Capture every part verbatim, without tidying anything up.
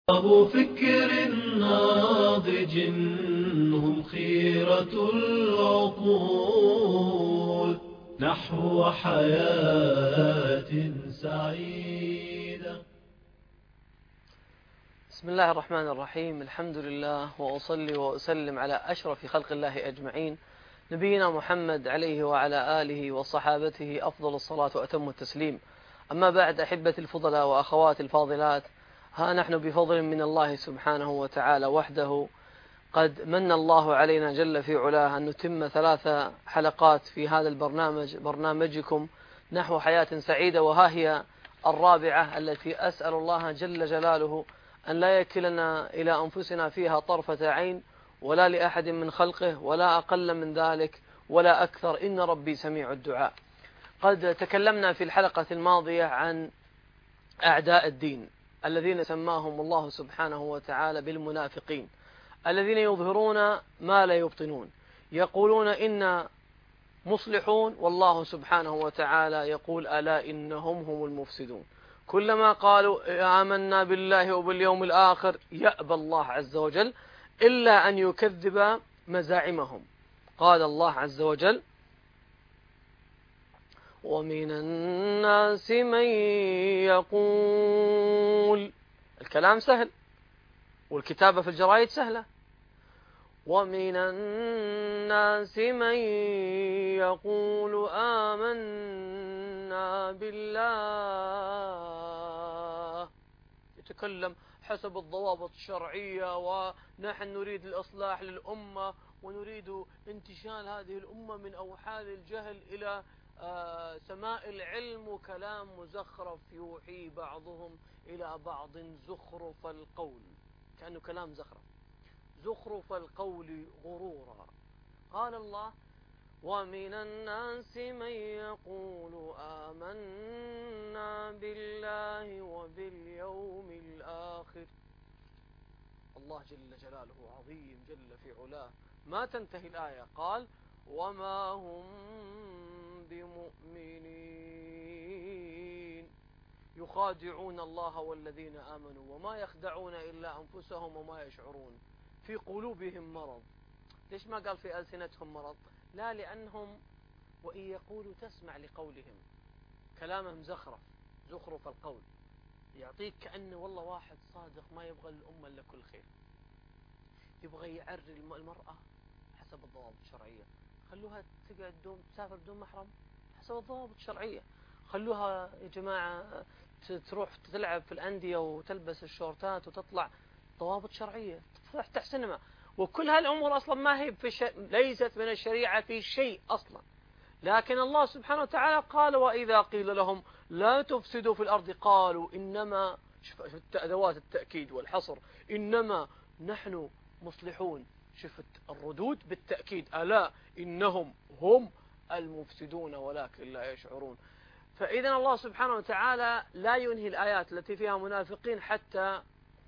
أبو فكر ناضج هم خيرة العقول نحو حياة سعيدة. بسم الله الرحمن الرحيم. الحمد لله وأصلي وأسلم على أشرف خلق الله أجمعين، نبينا محمد عليه وعلى آله وصحابته أفضل الصلاة وأتم التسليم. أما بعد، أحبتي الفضلاء وأخواتي الفاضلات، ها نحن بفضل من الله سبحانه وتعالى وحده قد من الله علينا جل في علاه أن نتم ثلاث حلقات في هذا البرنامج، برنامجكم نحو حياة سعيدة، وها هي الرابعة التي أسأل الله جل جلاله أن لا يكلنا إلى أنفسنا فيها طرفة عين ولا لأحد من خلقه ولا أقل من ذلك ولا أكثر، إن ربي سميع الدعاء. قد تكلمنا في الحلقة الماضية عن أعداء الدين الذين سماهم الله سبحانه وتعالى بالمنافقين، الذين يظهرون ما لا يبطنون، يقولون إن مصلحون والله سبحانه وتعالى يقول ألا إنهم هم المفسدون. كلما قالوا آمنا بالله وباليوم الآخر يأبى الله عز وجل إلا أن يكذب مزاعمهم. قال الله عز وجل: ومن الناس من يقول، الكلام سهل والكتابة في الجرائد سهلة، ومن الناس من يقول آمنا بالله، يتكلم حسب الضوابط الشرعية، ونحن نريد الإصلاح للأمة ونريد انتشال هذه الأمة من أوحال الجهل إلى سماء العلم، وكلام مزخرف يوحي بعضهم إلى بعض زخرف القول، كأنه كلام زخرف، زخرف القول غرورا. قال الله: ومن الناس من يقول آمنا بالله وباليوم الآخر. الله جل جلاله عظيم جل في علاه، ما تنتهي الآية، قال: وما هم بمؤمنين يخادعون الله والذين آمنوا وما يخدعون إلا أنفسهم وما يشعرون، في قلوبهم مرض. ليش ما قال في ألسنتهم مرض؟ لا، لأنهم وإن يقولوا تسمع لقولهم، كلامهم زخرف، زخرف القول، يعطيك كأنه والله واحد صادق ما يبغى الأمة إلا كل خير، يبغى يعري المرأة حسب الضوابط الشرعية، خلوها تقعد دوم تسافر بدون محرم حسب الضوابط الشرعية، خلوها يا جماعة تروح تلعب في الأندية وتلبس الشورتات وتطلع ضوابط شرعية، تفتح سينما، وكل هالأمور أصلا ما هي في شيء، ليست من الشريعة في شيء أصلا. لكن الله سبحانه وتعالى قال: وإذا قيل لهم لا تفسدوا في الأرض قالوا إنما، شفت أدوات التأكيد والحصر، إنما نحن مصلحون، شفت الردود بالتأكيد، ألا إنهم هم المفسدون ولكن لا يشعرون. فإذا الله سبحانه وتعالى لا ينهي الآيات التي فيها منافقين حتى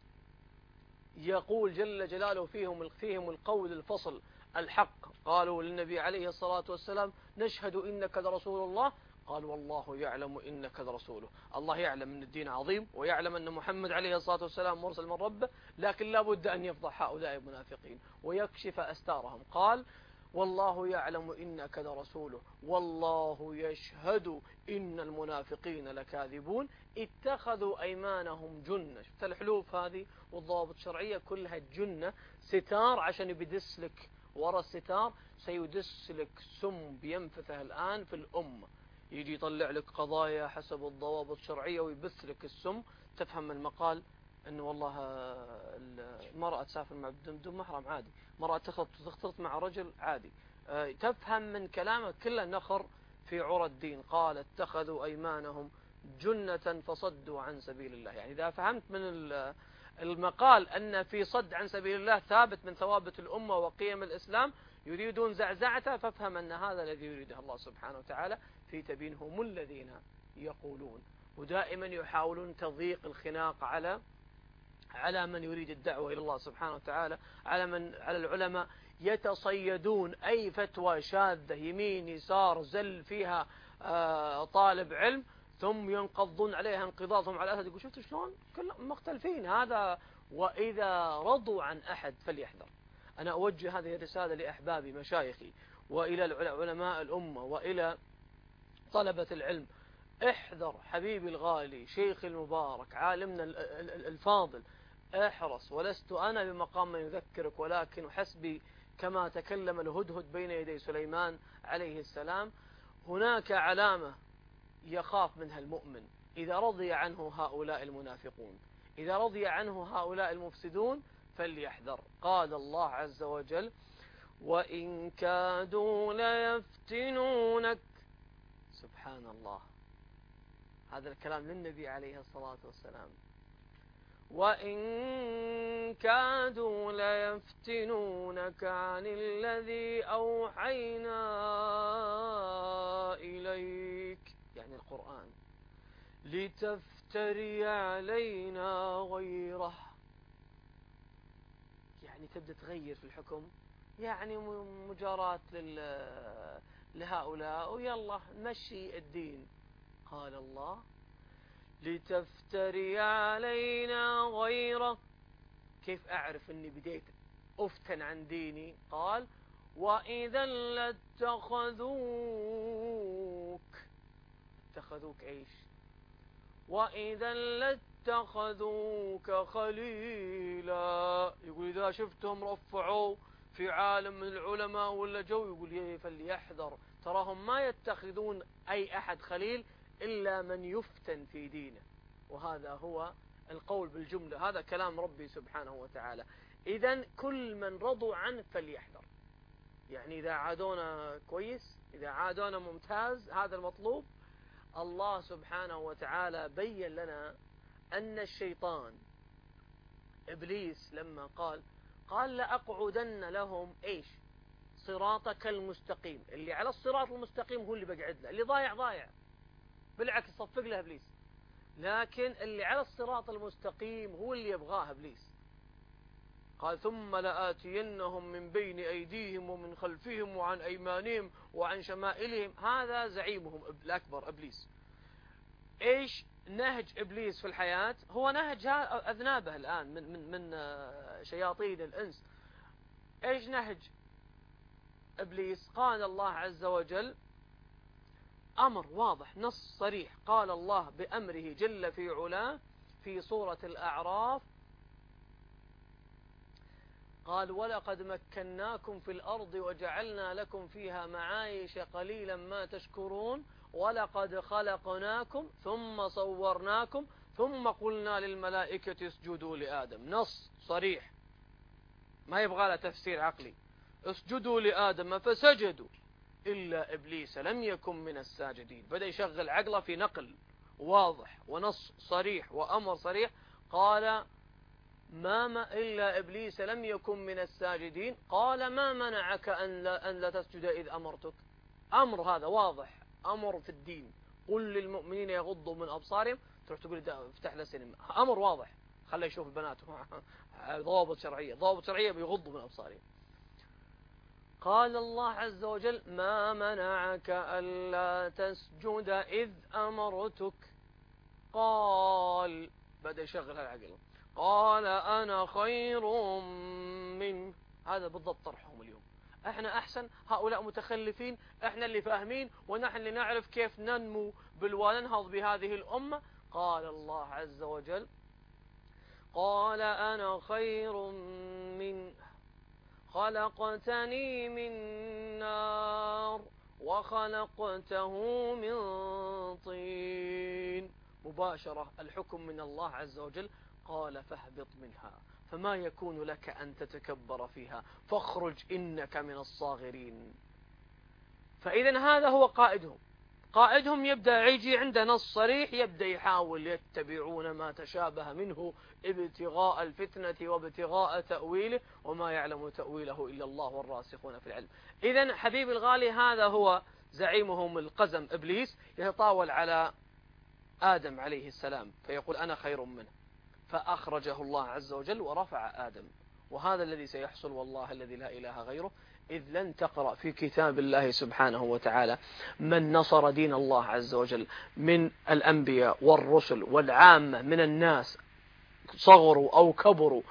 يقول جل جلاله فيهم فيهم القول الفصل الحق. قالوا للنبي عليه الصلاة والسلام: نشهد إنك لرسول الله، قال: والله يعلم إنك لرسوله. الله يعلم أن الدين عظيم ويعلم أن محمد عليه الصلاة والسلام مرسل من ربه، لكن لا بد أن يفضح هؤلاء المنافقين ويكشف أستارهم. قال: والله يعلم إنك لرسوله والله يشهد إن المنافقين لكاذبون اتخذوا أيمانهم جنة. شفت الحلوف هذه والضوابط الشرعية كلها جنة، ستار عشان يبدس لك وراء الستار، سيدس لك سم بينفثه الآن في الأمة، يجي يطلع لك قضايا حسب الضوابط الشرعية ويبث لك السم. تفهم المقال أنه والله المرأة تسافر مع بدون محرم عادي، مرأة تختلط مع رجل عادي. تفهم من كلامه كله نخر في عرى الدين. قال: اتخذوا أيمانهم جنة فصدوا عن سبيل الله. يعني إذا فهمت من المقال أن في صد عن سبيل الله ثابت من ثوابت الأمة وقيم الإسلام، يريدون زعزعته، فافهم أن هذا الذي يريده الله سبحانه وتعالى في تبين هم الذين يقولون، ودائما يحاولون تضييق الخناق على على من يريد الدعوة إلى الله سبحانه وتعالى، على من على العلماء، يتصيدون أي فتوى شاذة يمين يسار زل فيها طالب علم ثم ينقضون عليها انقضاضهم على الأسد. يقول شفت شلون كلهم مختلفين، هذا وإذا رضوا عن أحد فليحذر. أنا أوجه هذه الرسالة لأحبابي مشايخي وإلى علماء الأمة وإلى طلبة العلم. احذر حبيبي الغالي شيخ المبارك عالمنا الفاضل، احرص، ولست أنا بمقام من يذكرك، ولكن حسبي كما تكلم الهدهد بين يدي سليمان عليه السلام. هناك علامة يخاف منها المؤمن إذا رضي عنه هؤلاء المنافقون، إذا رضي عنه هؤلاء المفسدون فليحذر. قال الله عز وجل: وإن كادوا ليفتنونك. سبحان الله، هذا الكلام للنبي عليه الصلاة والسلام. وإن كادوا ليفتنونك عن الذي أوحينا إليك، يعني القرآن، لتفتري علينا غيره. يعني تبدأ تغير في الحكم، يعني مجاراة لهؤلاء ويلا نمشي الدين. قال الله: لتفتري علينا غيره. كيف أعرف أني بديت أفتن عن ديني؟ قال: وإذا لاتخذوك. اتخذوك إيش؟ وإذا لاتخذوك خليلا. يقول إذا شفتهم رفعوا في عالم من العلماء ولا جو، يقول فليحذر، تراهم ما يتخذون أي أحد خليل إلا من يفتن في دينه. وهذا هو القول بالجملة، هذا كلام ربي سبحانه وتعالى. إذن كل من رضوا عنه فليحذر. يعني إذا عادونا كويس، إذا عادونا ممتاز، هذا المطلوب. الله سبحانه وتعالى بين لنا أن الشيطان إبليس لما قال قال لأقعدن لهم إيش؟ صراطك المستقيم. اللي على الصراط المستقيم هو اللي بقعد له، اللي ضايع ضايع بالعكس صفق له إبليس. لكن اللي على الصراط المستقيم هو اللي يبغاه إبليس. قال: ثم لآتينهم من بين أيديهم ومن خلفهم وعن أيمانهم وعن شمائلهم. هذا زعيمهم الأكبر إبليس. إيش نهج إبليس في الحياة؟ هو نهج أذنابه الآن من من من شياطين الإنس. إيش نهج إبليس؟ قال الله عز وجل أمر واضح، نص صريح. قال الله بأمره جل في علاه في سورة الأعراف: قال: ولقد مكناكم في الأرض وجعلنا لكم فيها معايش قليلا ما تشكرون، ولقد خلقناكم ثم صورناكم ثم قلنا للملائكة اسجدوا لآدم. نص صريح ما يبغى له تفسير عقلي. اسجدوا لآدم فسجدوا إلا إبليس لم يكن من الساجدين. بدأ يشغل عقله في نقل واضح ونص صريح وأمر صريح. قال: ما ما إلا إبليس لم يكن من الساجدين. قال: ما منعك أن لا, أن لا تسجد إذ أمرتك. أمر هذا واضح، أمر في الدين. قل للمؤمنين يغضوا من أبصارهم. تروح تقول افتح له سينما، أمر واضح، خليه يشوف البنات. ضوابط شرعية، ضوابط شرعية بيغضوا من أبصارهم. قال الله عز وجل: ما منعك ألا تسجد إذ أمرتك. قال، بدأ يشغل العقل، قال: أنا خير منه. هذا بالضبط طرحهم اليوم. احنا أحسن، هؤلاء متخلفين، احنا اللي فاهمين، ونحن اللي نعرف كيف ننمو وننهض بهذه الأمة. قال الله عز وجل: قال: أنا خير منه خلقتني من نار وخلقته من طين. مباشرة الحكم من الله عز وجل. قال: فاهبط منها فما يكون لك أن تتكبر فيها فاخرج إنك من الصاغرين. فإذا هذا هو قائدهم. قائدهم يبدأ يجي عنده نص صريح، يبدأ يحاول يتبعون ما تشابه منه ابتغاء الفتنة وابتغاء تأويله وما يعلم تأويله إلا الله والراسخون في العلم. إذن حبيبي الغالي هذا هو زعيمهم القزم إبليس، يتطاول على آدم عليه السلام فيقول: أنا خير منه، فأخرجه الله عز وجل ورفع آدم. وهذا الذي سيحصل والله الذي لا إله غيره. إذ لن تقرأ في كتاب الله سبحانه وتعالى من نصر دين الله عز وجل من الأنبياء والرسل والعامة من الناس صغروا أو كبروا،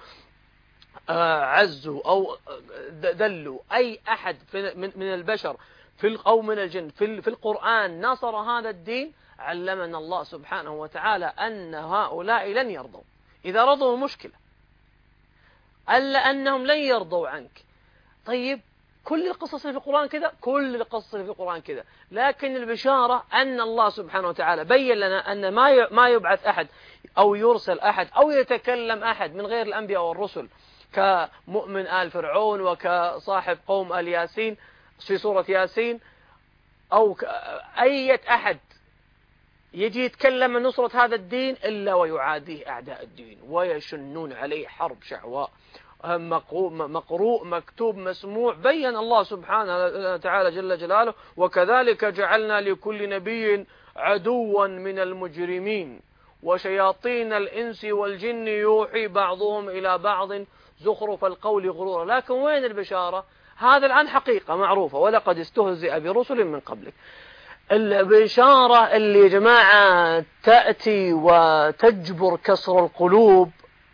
عزوا أو دلوا، أي أحد من البشر في أو من الجن في القرآن نصر هذا الدين، علمنا الله سبحانه وتعالى أن هؤلاء لن يرضوا. إذا رضوا مشكلة، ألا أنهم لن يرضوا عنك. طيب كل القصص اللي في القرآن كذا، كل القصص اللي في القرآن كذا، لكن البشارة أن الله سبحانه وتعالى بين لنا أن ما ما يبعث أحد أو يرسل أحد أو يتكلم أحد من غير الأنبياء والرسل، كمؤمن آل فرعون وكصاحب قوم آل ياسين في سورة ياسين، أو أي أحد يجي يتكلم عن نصرة هذا الدين إلا ويعاديه أعداء الدين ويشنون عليه حرب شعواء. مقروء مكتوب مسموع، بين الله سبحانه وتعالى جل جلاله: وكذلك جعلنا لكل نبي عدوا من المجرمين وشياطين الإنس والجن يوحي بعضهم إلى بعض زخرف القول غرورا. لكن وين البشارة؟ هذا الآن حقيقة معروفة، ولقد استهزئ برسل من قبلك. البشارة اللي يا جماعة تأتي وتجبر كسر القلوب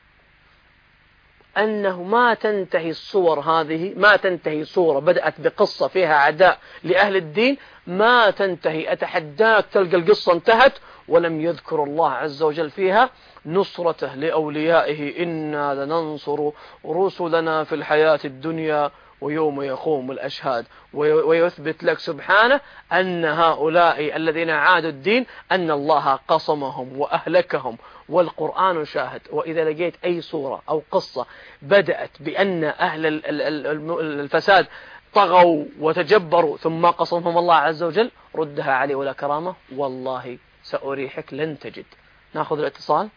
أنه ما تنتهي الصور هذه، ما تنتهي صورة بدأت بقصة فيها عداء لأهل الدين ما تنتهي. أتحداك تلقى القصة انتهت ولم يذكر الله عز وجل فيها نصرته لأوليائه: إنا لننصر رسلنا في الحياة الدنيا ويوم يقوم الأشهاد. ويثبت لك سبحانه أن هؤلاء الذين عادوا الدين أن الله قصمهم وأهلكهم، والقرآن شاهد. وإذا لقيت أي صورة أو قصة بدأت بأن أهل الفساد طغوا وتجبروا ثم قصمهم الله عز وجل، ردها عليه ولا كرامة، والله سأريحك لن تجد. ناخذ الاتصال.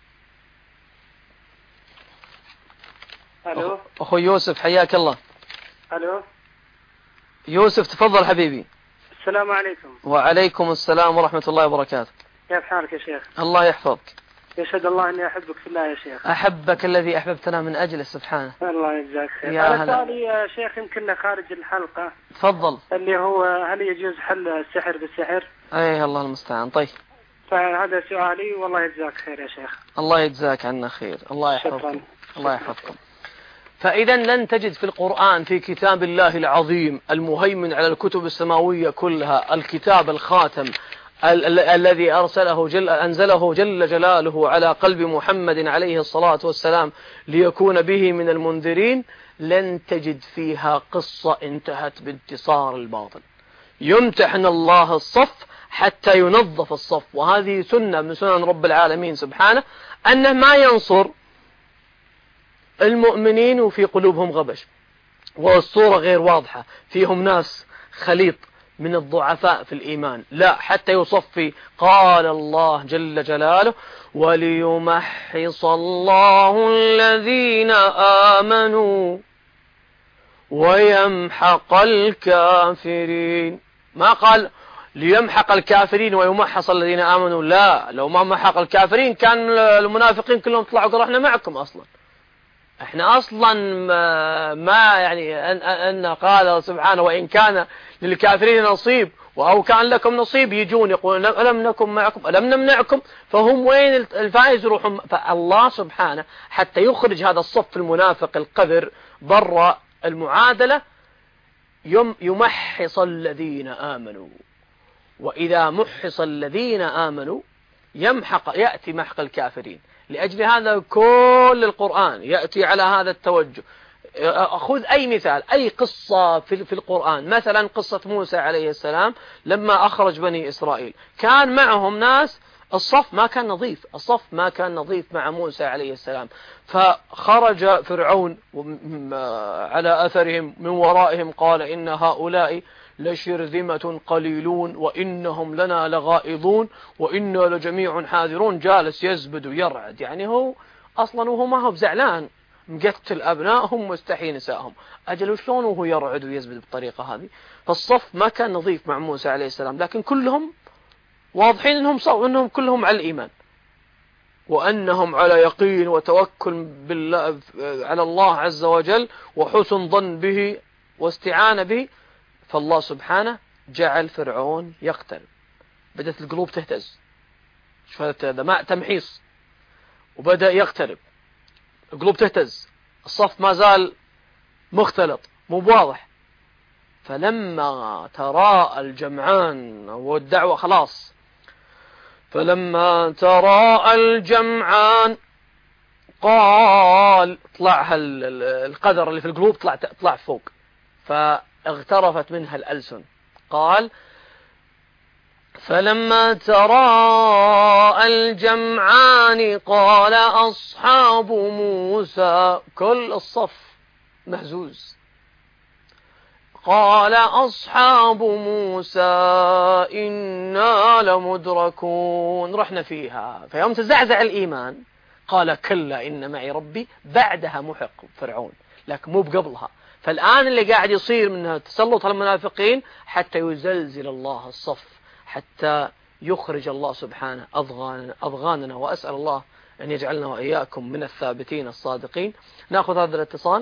ألو أخو يوسف، حياك الله. ألو يوسف، تفضل حبيبي. السلام عليكم. وعليكم السلام ورحمة الله وبركاته. كيف حالك يا شيخ؟ الله يحفظك. يشهد الله أني أحبك في الله يا شيخ. أحبك الذي أحببتنا من أجله سبحانه. الله يجزاك خير. يا أنا سؤالي يا شيخ يمكن خارج الحلقة. تفضل. اللي هو هل يجوز حل السحر بالسحر؟ أي الله المستعان. طيب فهذا سؤالي، والله يجزاك خير يا شيخ. الله يجزاك عنا خير. الله يحفظكم. شكرا. الله يحفظكم. فإذا لن تجد في القرآن، في كتاب الله العظيم المهيمن على الكتب السماوية كلها، الكتاب الخاتم ال ال الذي أرسله جل أنزله جل جلاله على قلب محمد عليه الصلاة والسلام ليكون به من المنذرين، لن تجد فيها قصة انتهت بانتصار الباطل. يمتحن الله الصف حتى ينظف الصف، وهذه سنة من سنن رب العالمين سبحانه، أنه ما ينصر المؤمنين وفي قلوبهم غبش والصورة غير واضحة، فيهم ناس خليط من الضعفاء في الإيمان، لا، حتى يصفي. قال الله جل جلاله: وليمحص الله الذين آمنوا ويمحق الكافرين. ما قال ليمحق الكافرين ويمحص الذين آمنوا، لا، لو ما محق الكافرين كان المنافقين كلهم طلعوا قالوا احنا معكم. أصلا احنا اصلا ما يعني ان, أن قال سبحانه: وان كان للكافرين نصيب او كان لكم نصيب، يجون يقولون الم نكن معكم الم نمنعكم. فهم وين الفائز يروحون. فالله سبحانه حتى يخرج هذا الصف المنافق القذر برا المعادلة يمحص الذين آمنوا. وإذا محص الذين آمنوا يمحق، يأتي محق الكافرين. لأجل هذا كل القرآن يأتي على هذا التوجه. أخذ أي مثال، أي قصة في القرآن، مثلا قصة موسى عليه السلام لما أخرج بني إسرائيل، كان معهم ناس، الصف ما كان نظيف، الصف ما كان نظيف مع موسى عليه السلام. فخرج فرعون على أثرهم من ورائهم قال: إن هؤلاء لشرذمة قليلون وإنهم لنا لغائظون وإنا لجميع حاذرون. جالس يزبد ويرعد، يعني هو أصلا وهو ما هو بزعلان، مقتل أبنائهم مستحي نسائهم، أجل شلون وهو يرعد ويزبد بالطريقة هذه. فالصف ما كان نظيف مع موسى عليه السلام، لكن كلهم واضحين أنهم صو أنهم كلهم على الإيمان وأنهم على يقين وتوكل بالله على الله عز وجل وحسن ظن به واستعانة به. فالله سبحانه جعل فرعون يقتل، بدأت القلوب تهتز. شوف هذا ما تمحيص. وبدأ يقترب، القلوب تهتز، الصف ما زال مختلط مو بواضح. فلما تراءى الجمعان والدعوة خلاص، فلما تراءى الجمعان قال، طلع القدر اللي في القلوب طلع طلع فوق، فاغترفت منها الألسن. قال فلما تراءى الجمعان قال أصحاب موسى، كل الصف مهزوز، قال أصحاب موسى إنا لمدركون، رحنا فيها. فيوم تزعزع الإيمان قال كلا إن معي ربي، بعدها محق فرعون، لكن مو بقبلها. فالآن اللي قاعد يصير من تسلط المنافقين حتى يزلزل الله الصف، حتى يخرج الله سبحانه أضغاننا, أضغاننا وأسأل الله أن يجعلنا وإياكم من الثابتين الصادقين. نأخذ هذا الاتصال.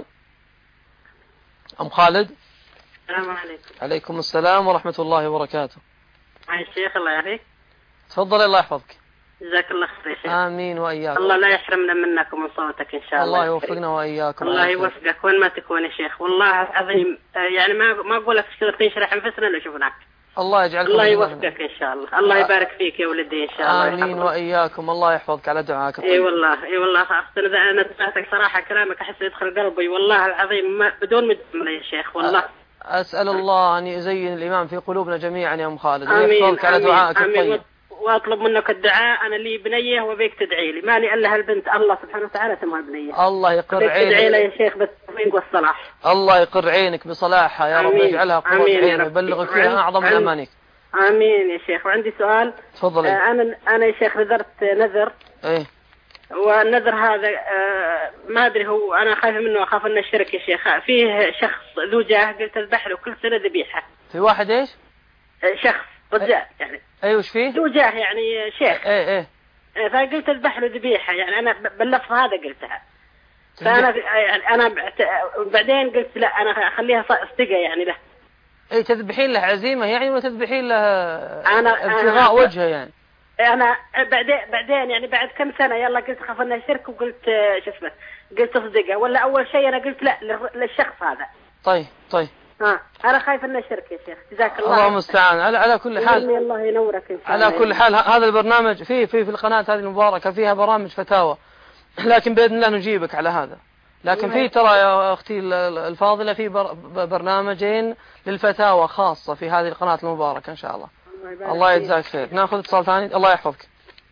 أم خالد. السلام عليكم. عليكم السلام ورحمة الله وبركاته. معي الشيخ الله يعافيك. تفضل الله يحفظك. جزاك الله خير يا شيخ. آمين وإياكم. الله لا يحرمنا منك ومن صوتك إن شاء الله. الله يوفقنا وإياكم. الله يوفقك وين ما تكون يا شيخ، والله عظيم. يعني ما ما أقول لك تقدر تنشرح أنفسنا لو شفناك. الله يجعلكم. الله يوفقك إن شاء الله. الله يبارك فيك يا ولدي إن شاء الله. آمين وإياكم. الله يحفظك على دعاك. إي والله إي والله أحسن. إذا أنا سمعتك صراحة كلامك أحس يدخل قلبي والله العظيم، ما بدون مجمل يا شيخ والله. أسأل الله أن يزين الإيمان في قلوبنا جميعا يا أم خالد، ويحفظك على دعائك الطيب. واطلب منك الدعاء، انا لي بنيه وبيك تدعي لي، مالي الا هالبنت، الله سبحانه وتعالى تمها بنيه. الله يقر عينك. تدعي لي يا شيخ بالتوفيق والصلاح. الله يقر عينك بصلاحها يا رب، يجعلها قرة عين ويبلغك فيها اعظم من امانك. امين يا شيخ. وعندي سؤال. تفضلي. آه انا انا يا شيخ نذرت نذر. ايه. والنذر هذا آه ما ادري، هو انا خايف منه، اخاف انه الشرك يا شيخ. فيه شخص ذو جاه قلت اذبح له كل سنه ذبيحه. في واحد ايش؟ آه شخص رجال يعني. اي وش فيه؟ ذو جاه يعني شيخ. ايه ايه. فقلت اذبح له ذبيحه، يعني انا باللفظ هذا قلتها. فانا يعني انا بعدين قلت لا انا اخليها استقى يعني له. اي تذبحين له عزيمه يعني، ولا تذبحين له انا ابتغاء وجهه يعني؟ انا بعدين بعدين يعني بعد كم سنه يلا قلت خاف انه شرك، وقلت شو اسمه قلت اصدقه، ولا اول شيء انا قلت لا للشخص هذا. طيب طيب. ها انا خايف انه شرك يا شيخ. جزاك الله. الله المستعان. على على كل حال الله ينورك ان شاء الله. على كل حال يعني. هذا البرنامج في في في القناه هذه المباركه فيها برامج فتاوى، لكن باذن الله نجيبك على هذا. لكن في ترى يا اختي الفاضله في برنامجين للفتاوى خاصه في هذه القناه المباركه ان شاء الله. الله, الله يجزاك خير. ناخذ اتصال ثاني. الله يحفظك.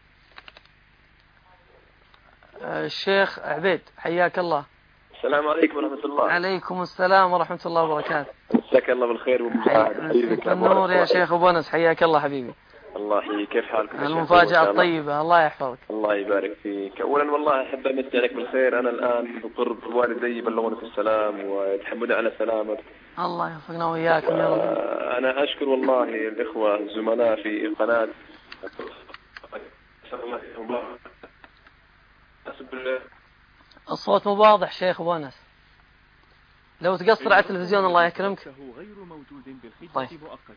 الشيخ عبيد حياك الله. السلام عليكم ورحمة الله. عليكم السلام ورحمة الله وبركاته. مساك الله بالخير وبالسعادة. حبيبك النور يا شيخ أبو أنس، حياك الله حبيبي. الله يحييك. كيف حالكم؟ المفاجأة الطيبة. الله يحفظك. الله يبارك فيك. أولا والله أحب أمسي عليك بالخير. أنا الآن بقرب والدي يبلغونك السلام ويتحمدون على سلامك. الله يوفقنا وإياكم يا رب. أنا أشكر والله الإخوة الزملاء في قناة الصوت مو واضح شيخ أبو أنس، لو تقصر على التلفزيون الله يكرمك. طيب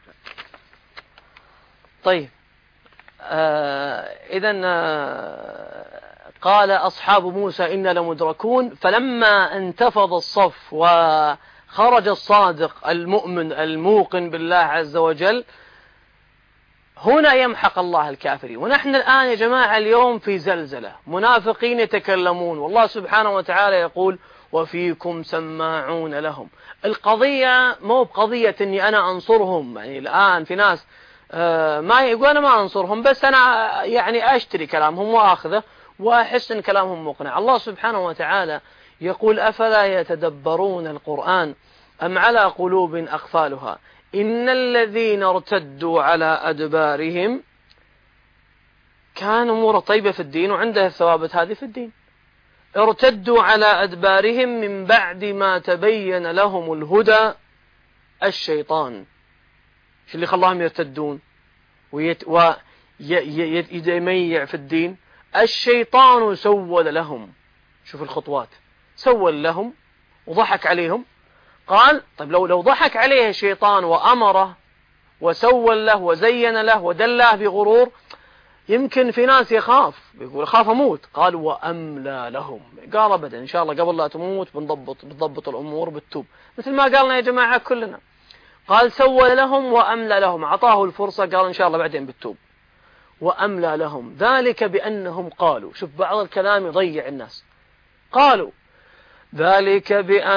طيب. آه إذن آه قال أصحاب موسى إنا لمدركون، فلما انتفض الصف وخرج الصادق المؤمن الموقن بالله عز وجل، هنا يمحق الله الكافرين. ونحن الآن يا جماعة اليوم في زلزلة، منافقين يتكلمون، والله سبحانه وتعالى يقول وفيكم سماعون لهم. القضية مو بقضية أني أنا أنصرهم، يعني الآن في ناس آه ما يقول أنا ما أنصرهم، بس أنا يعني أشتري كلامهم وأخذه وأحس أن كلامهم مقنع. الله سبحانه وتعالى يقول أفلا يتدبرون القرآن أم على قلوب أقفالها إن الذين ارتدوا على أدبارهم كان أمور طيبة في الدين وعنده الثوابت هذه في الدين. ارتدوا على أدبارهم من بعد ما تبين لهم الهدى الشيطان. شو اللي خلاهم يرتدون ويميع في الدين؟ الشيطان سول لهم. شوف الخطوات، سول لهم وضحك عليهم. قال طيب لو لو ضحك عليه الشيطان وأمره وسول له وزين له ودله بغرور، يمكن في ناس يخاف يقول أخاف أموت، قال وأملى لهم، قال أبدا إن شاء الله قبل لا تموت بنضبط بنضبط الأمور بالتوب، مثل ما قالنا يا جماعة كلنا. قال سوى لهم وأملى لهم، أعطاه الفرصة قال إن شاء الله بعدين بالتوب. وأملى لهم ذلك بأنهم قالوا، شوف بعض الكلام يضيع الناس، قالوا ذلك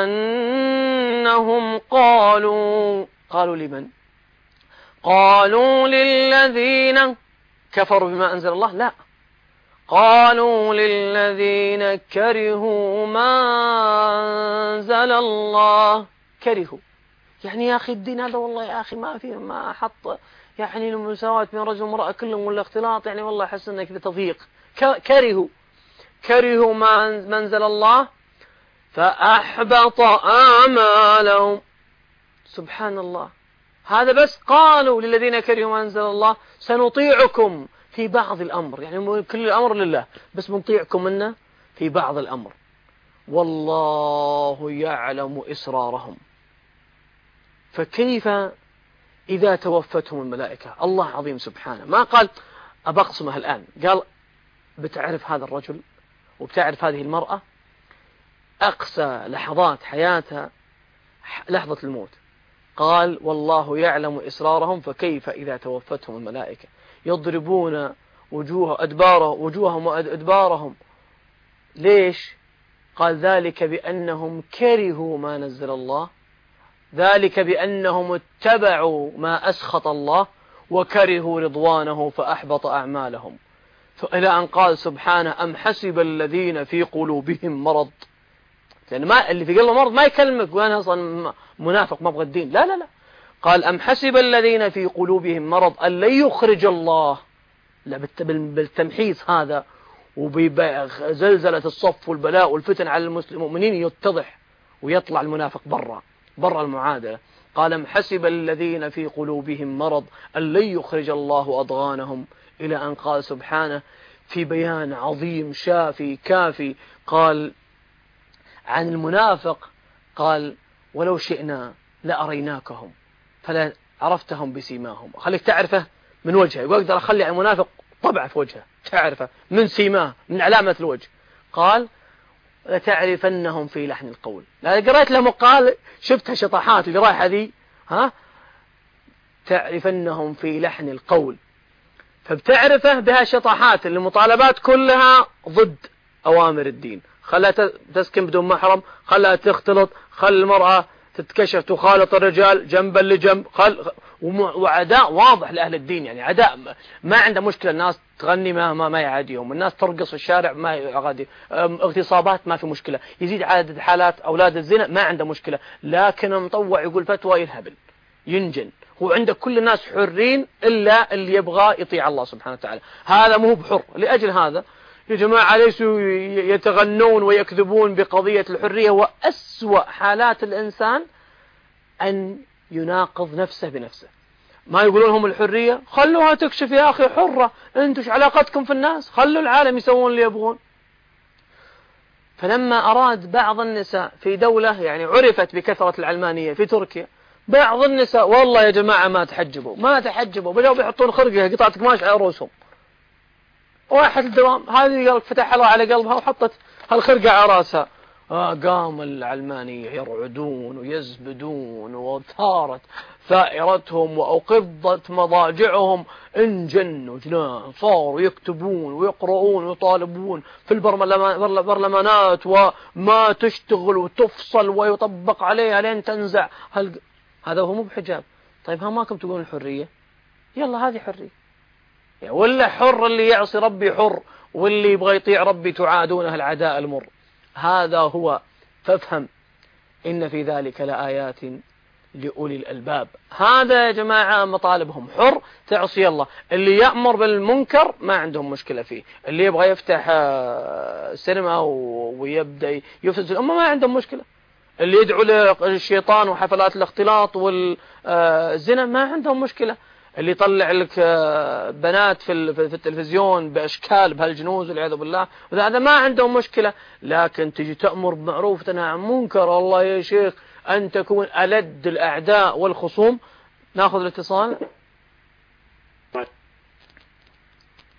بأنهم قالوا، قالوا لمن؟ قالوا للذين كفروا بما أنزل الله، لا، قالوا للذين كرهوا ما أنزل الله. كرهوا يعني يا أخي الدين هذا والله يا أخي ما فيه، ما حط يعني المساواة بين رجل وامرأة كلهم ولا اختلاط، يعني والله أحس أنك كذا تضييق. كرهوا كرهوا ما أنزل الله فأحبط أعمالهم. سبحان الله، هذا بس قالوا للذين كرهوا ما أنزل الله سنطيعكم في بعض الأمر، يعني كل الأمر لله بس بنطيعكم منه في بعض الأمر، والله يعلم إسرارهم. فكيف إذا توفتهم الملائكة؟ الله عظيم سبحانه، ما قال أبقسمها الآن، قال بتعرف هذا الرجل وبتعرف هذه المرأة أقسى لحظات حياتها لحظة الموت، قال والله يعلم إسرارهم، فكيف إذا توفتهم الملائكة يضربون وجوه أدباره وجوههم وأدبارهم. ليش؟ قال ذلك بأنهم كرهوا ما نزل الله، ذلك بأنهم اتبعوا ما أسخط الله وكرهوا رضوانه فأحبط أعمالهم. إلى أن قال سبحانه أم حسب الذين في قلوبهم مرض، لأن ما اللي في قلبه مرض ما يكلمك وأنا أصلا منافق ما أبغى الدين، لا لا لا، قال أم حسب الذين في قلوبهم مرض أن لن يخرج الله، لا بالتمحيص هذا وبزلزلة الصف والبلاء والفتن على المؤمنين يتضح ويطلع المنافق برا برا المعادلة. قال أم حسب الذين في قلوبهم مرض أن لن يخرج الله أضغانهم، إلى أن قال سبحانه في بيان عظيم شافي كافي قال عن المنافق، قال ولو شئنا لأريناكهم فلا عرفتهم بسيماهم. خليك تعرفه من وجهه، وأقدر أخلي المنافق طبعه في وجهه تعرفه من سيماه من علامة الوجه. قال لتعرفنهم في لحن القول. لا قرأت له مقال شفتها شطحات اللي رايحة ذي، ها تعرفنهم في لحن القول، فبتعرفه بها شطحات المطالبات كلها ضد أوامر الدين، خلها تسكن بدون محرم، خلها تختلط، خل المرأة تتكشف تخالط الرجال جنبا لجنب، خل وعداء واضح لأهل الدين، يعني عداء ما عنده مشكلة. الناس تغني ما ما, ما يعاديهم، الناس ترقص في الشارع ما يعادي، اغتصابات ما في مشكلة، يزيد عدد حالات أولاد الزنا ما عنده مشكلة، لكن مطوع يقول فتوى ينهبل ينجن. هو عندك كل الناس حرين إلا اللي يبغى يطيع الله سبحانه وتعالى، هذا مو بحر. لأجل هذا يا جماعة ليسوا يتغنون ويكذبون بقضية الحرية، وأسوأ حالات الإنسان أن يناقض نفسه بنفسه. ما يقولون هم الحرية، خلوها تكشف يا أخي حرة، أنتوش علاقتكم في الناس، خلوا العالم يسوون اللي يبغون. فلما أراد بعض النساء في دولة يعني عرفت بكثرة العلمانية في تركيا، بعض النساء والله يا جماعة ما تحجبوا ما تحجبوا بدأوا بيحطون خرقة قطعة قماش على رؤوسهم، واحد الدوام هذه فتح الله على قلبها وحطت هالخرقة على راسها. آه قام العلمانية يرعدون ويزبدون وثارت ثائرتهم وأقضت مضاجعهم، انجنوا جنان، صاروا يكتبون ويقرؤون ويطالبون في البرلمانات وما تشتغل وتفصل ويطبق عليها لين تنزع. هل هذا هو مو بحجاب؟ طيب ها ماكم تقولون الحرية؟ يلا هذه حرية، ولا حر اللي يعصي ربي حر، واللي يبغى يطيع ربي تعادونه العداء المر. هذا هو. فافهم إن في ذلك لآيات لأولي الألباب. هذا يا جماعة مطالبهم، حر تعصي الله، اللي يأمر بالمنكر ما عندهم مشكلة فيه، اللي يبغى يفتح سينما ويبدأ يفسد الأمة ما عندهم مشكلة، اللي يدعو للشيطان وحفلات الاختلاط والزنا ما عندهم مشكلة، اللي يطلع لك بنات في التلفزيون بأشكال بهالجنوز والعياذ بالله هذا ما عندهم مشكلة. لكن تجي تأمر بمعروف تنهى عن منكر، والله يا شيخ أن تكون ألد الأعداء والخصوم. ناخذ الاتصال.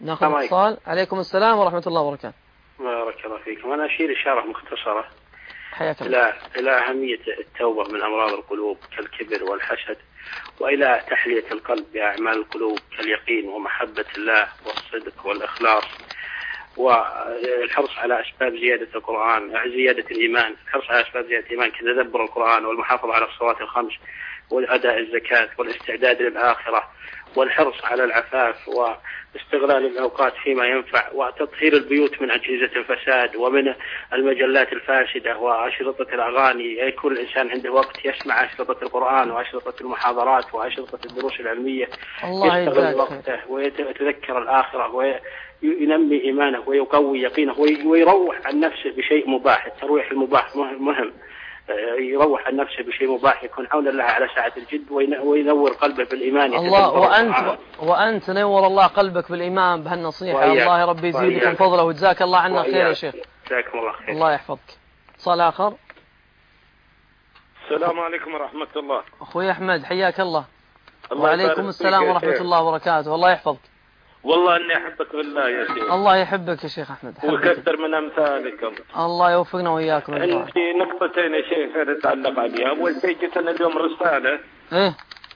ناخذ اتصال. عليكم السلام ورحمة الله وبركاته. بارك الله فيكم. أنا أشير إشارة مختصرة حياك الله. إلى إلى أهمية التوبة من أمراض القلوب كالكبر والحسد، وإلى تحلية القلب بأعمال القلوب كاليقين ومحبة الله والصدق والإخلاص، والحرص على أسباب زيادة القرآن زيادة الإيمان، الحرص على أسباب زيادة الإيمان كتدبر القرآن والمحافظة على الصلوات الخمس والأداء الزكاة والاستعداد للآخرة، والحرص على العفاف واستغلال الأوقات فيما ينفع، وتطهير البيوت من أجهزة الفساد ومن المجلات الفاسدة وأشرطة الأغاني. يكون الإنسان عنده وقت يسمع أشرطة القرآن وأشرطة المحاضرات وأشرطة الدروس العلمية، يستغل وقته ويتذكر الآخرة وينمي إيمانه ويقوي يقينه ويروح عن نفسه بشيء مباح. الترويح المباح مهم، يروح عن نفسه بشيء مباح يكون عونا لها على ساعة الجد وينور قلبه بالإيمان. الله وأنت وأنت نور الله قلبك بالإيمان بهالنصيحة. الله يا ربي يزيدك من فضله وجزاك الله عنا خير يا شيخ. جزاكم الله خير. الله يحفظك. اتصال آخر. السلام عليكم ورحمة الله. أخوي أحمد حياك الله. الله وعليكم السلام ورحمة الله وبركاته. الله يحفظك. والله أني أحبك بالله يا شيخ. الله يحبك يا شيخ أحمد. وكثر من أمثالكم. الله يوفقنا وإياكم. عندي نقطتين يا شيخ أتعلق عليها. أول شيء جتنا اليوم رسالة. إيه.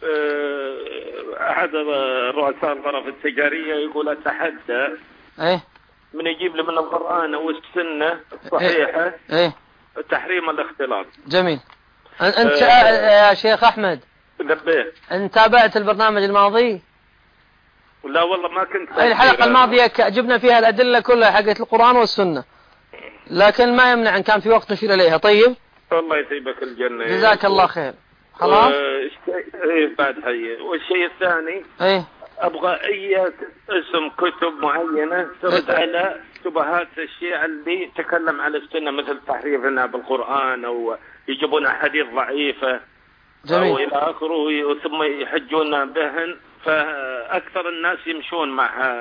أحد رؤساء الغرف التجارية يقول أتحدى. إيه. من يجيب لي من القرآن والسنة الصحيحة. إيه. تحريم الاختلاط. جميل. أنت يا شيخ أحمد. لبيه. أنت تابعت البرنامج الماضي؟ لا والله ما كنت. أي الحلقة الماضية جبنا فيها الأدلة كلها حقت القرآن والسنة، لكن ما يمنع أن كان في وقت نشير إليها. طيب. الله يطيبك الجنة. جزاك الله خير. خلاص. إيه بعد حي. والشيء الثاني. إيه. أبغى أي اسم كتب معينة ترد إيه؟ على شبهات الشيعة اللي تكلم على السنة مثل تحريفنا بالقرآن أو يجيبون أحاديث ضعيفة. جميل. أو إلى آخره ثم يحجون بهن، فأكثر الناس يمشون مع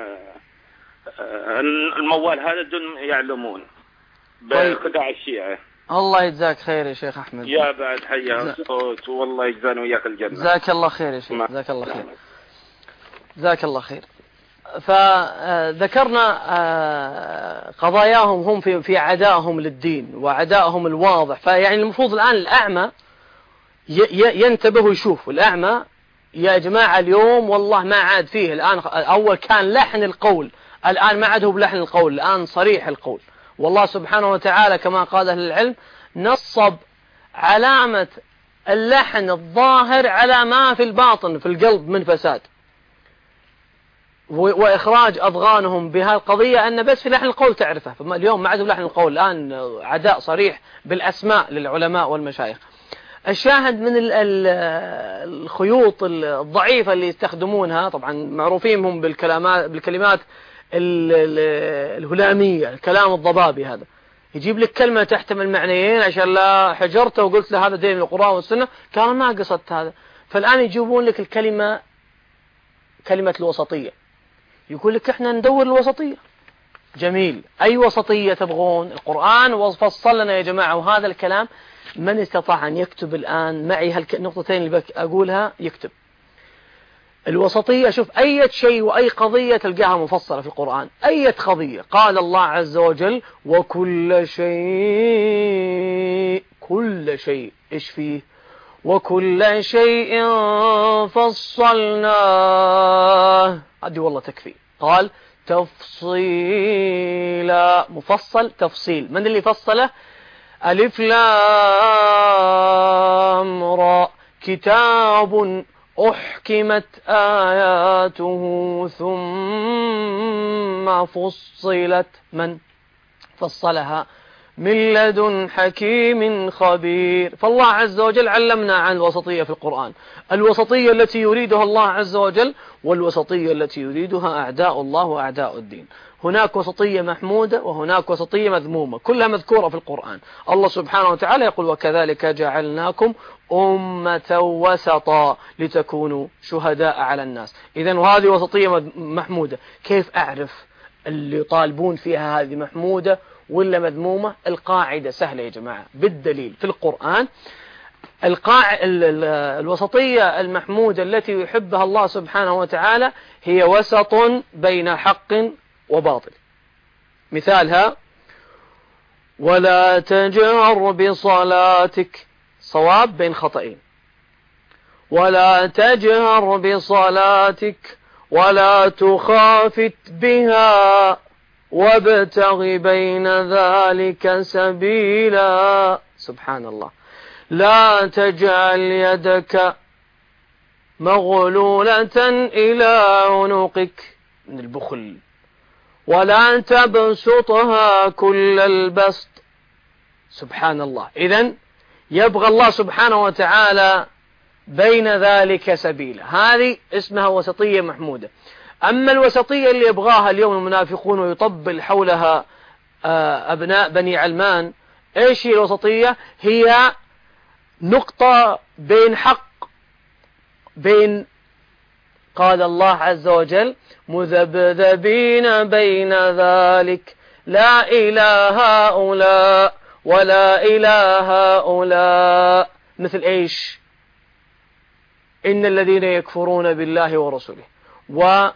الموال هذا دون يعلمون بخداع الشيعة. الله يجزاك خير يا شيخ أحمد. يا بعد حيا الصوت والله يجزانا وياك الجنة. جزاك الله خير يا شيخ. جزاك الله خير. جزاك الله خير. فذكرنا قضاياهم هم في في عدائهم للدين وعدائهم الواضح. فيعني المفروض الآن الأعمى ينتبه ويشوف. الأعمى يا جماعة اليوم والله ما عاد فيه الآن. أول كان لحن القول، الآن ما عاد هو بلحن القول، الآن صريح القول. والله سبحانه وتعالى كما قال أهل العلم نصب علامة اللحن الظاهر على ما في الباطن في القلب من فساد وإخراج أضغانهم بهالقضية، أن بس في لحن القول تعرفه. فاليوم ما عاد بلحن القول، الآن عداء صريح بالأسماء للعلماء والمشايخ. الشاهد من الخيوط الضعيفة اللي يستخدمونها، طبعا معروفين هم بالكلمات بالكلمات الهلامية، الكلام الضبابي هذا. يجيب لك كلمة تحتمل معنيين عشان لا حجرته وقلت له هذا دين من القرآن والسنة كان ما قصدت هذا. فالآن يجيبون لك الكلمة كلمة الوسطية، يقول لك احنا ندور الوسطية. جميل. أي وسطية تبغون؟ القرآن وفصل لنا يا جماعة. وهذا الكلام من استطاع أن يكتب الآن معي هالنقطتين اللي أقولها يكتب. الوسطية، شوف أي شيء وأي قضية تلقاها مفصلة في القرآن. أي قضية قال الله عز وجل وكل شيء، كل شيء إيش فيه؟ وكل شيء فصلناه، هذه والله تكفي. قال تفصيلا، مفصل تفصيل. من اللي فصله؟ ألف لام را كتاب أحكمت آياته ثم فصلت. من فصلها؟ من لدن حكيم خبير. فالله عز وجل علمنا عن الوسطية في القرآن، الوسطية التي يريدها الله عز وجل والوسطية التي يريدها أعداء الله وأعداء الدين. هناك وسطية محمودة وهناك وسطية مذمومة، كلها مذكورة في القرآن. الله سبحانه وتعالى يقول وكذلك جعلناكم أمة وسطا لتكونوا شهداء على الناس. إذن وهذه وسطية محمودة. كيف أعرف اللي يطالبون فيها هذه محمودة ولا مذمومة؟ القاعدة سهلة يا جماعة بالدليل في القرآن. القاع الوسطية المحمودة التي يحبها الله سبحانه وتعالى هي وسط بين حق وباطل. مثالها: ولا تجهر بصلاتك، صواب بين خطأين. ولا تجهر بصلاتك ولا تخافت بها وابتغ بين ذلك سبيلا. سبحان الله. لا تجعل يدك مغلولة إلى عنقك من البخل ولا تبسطها كل البسط. سبحان الله. إذن يبغى الله سبحانه وتعالى بين ذلك سبيلا، هذه اسمها وسطية محمودة. أما الوسطية اللي يبغاها اليوم المنافقون ويطبل حولها أبناء بني علمان، إيش هي الوسطية؟ هي نقطة بين حق، بين قال الله عز وجل: مذبذبين بين ذلك لا إله هؤلاء ولا إله هؤلاء. مثل إيش؟ إن الذين يكفرون بالله ورسله، وإن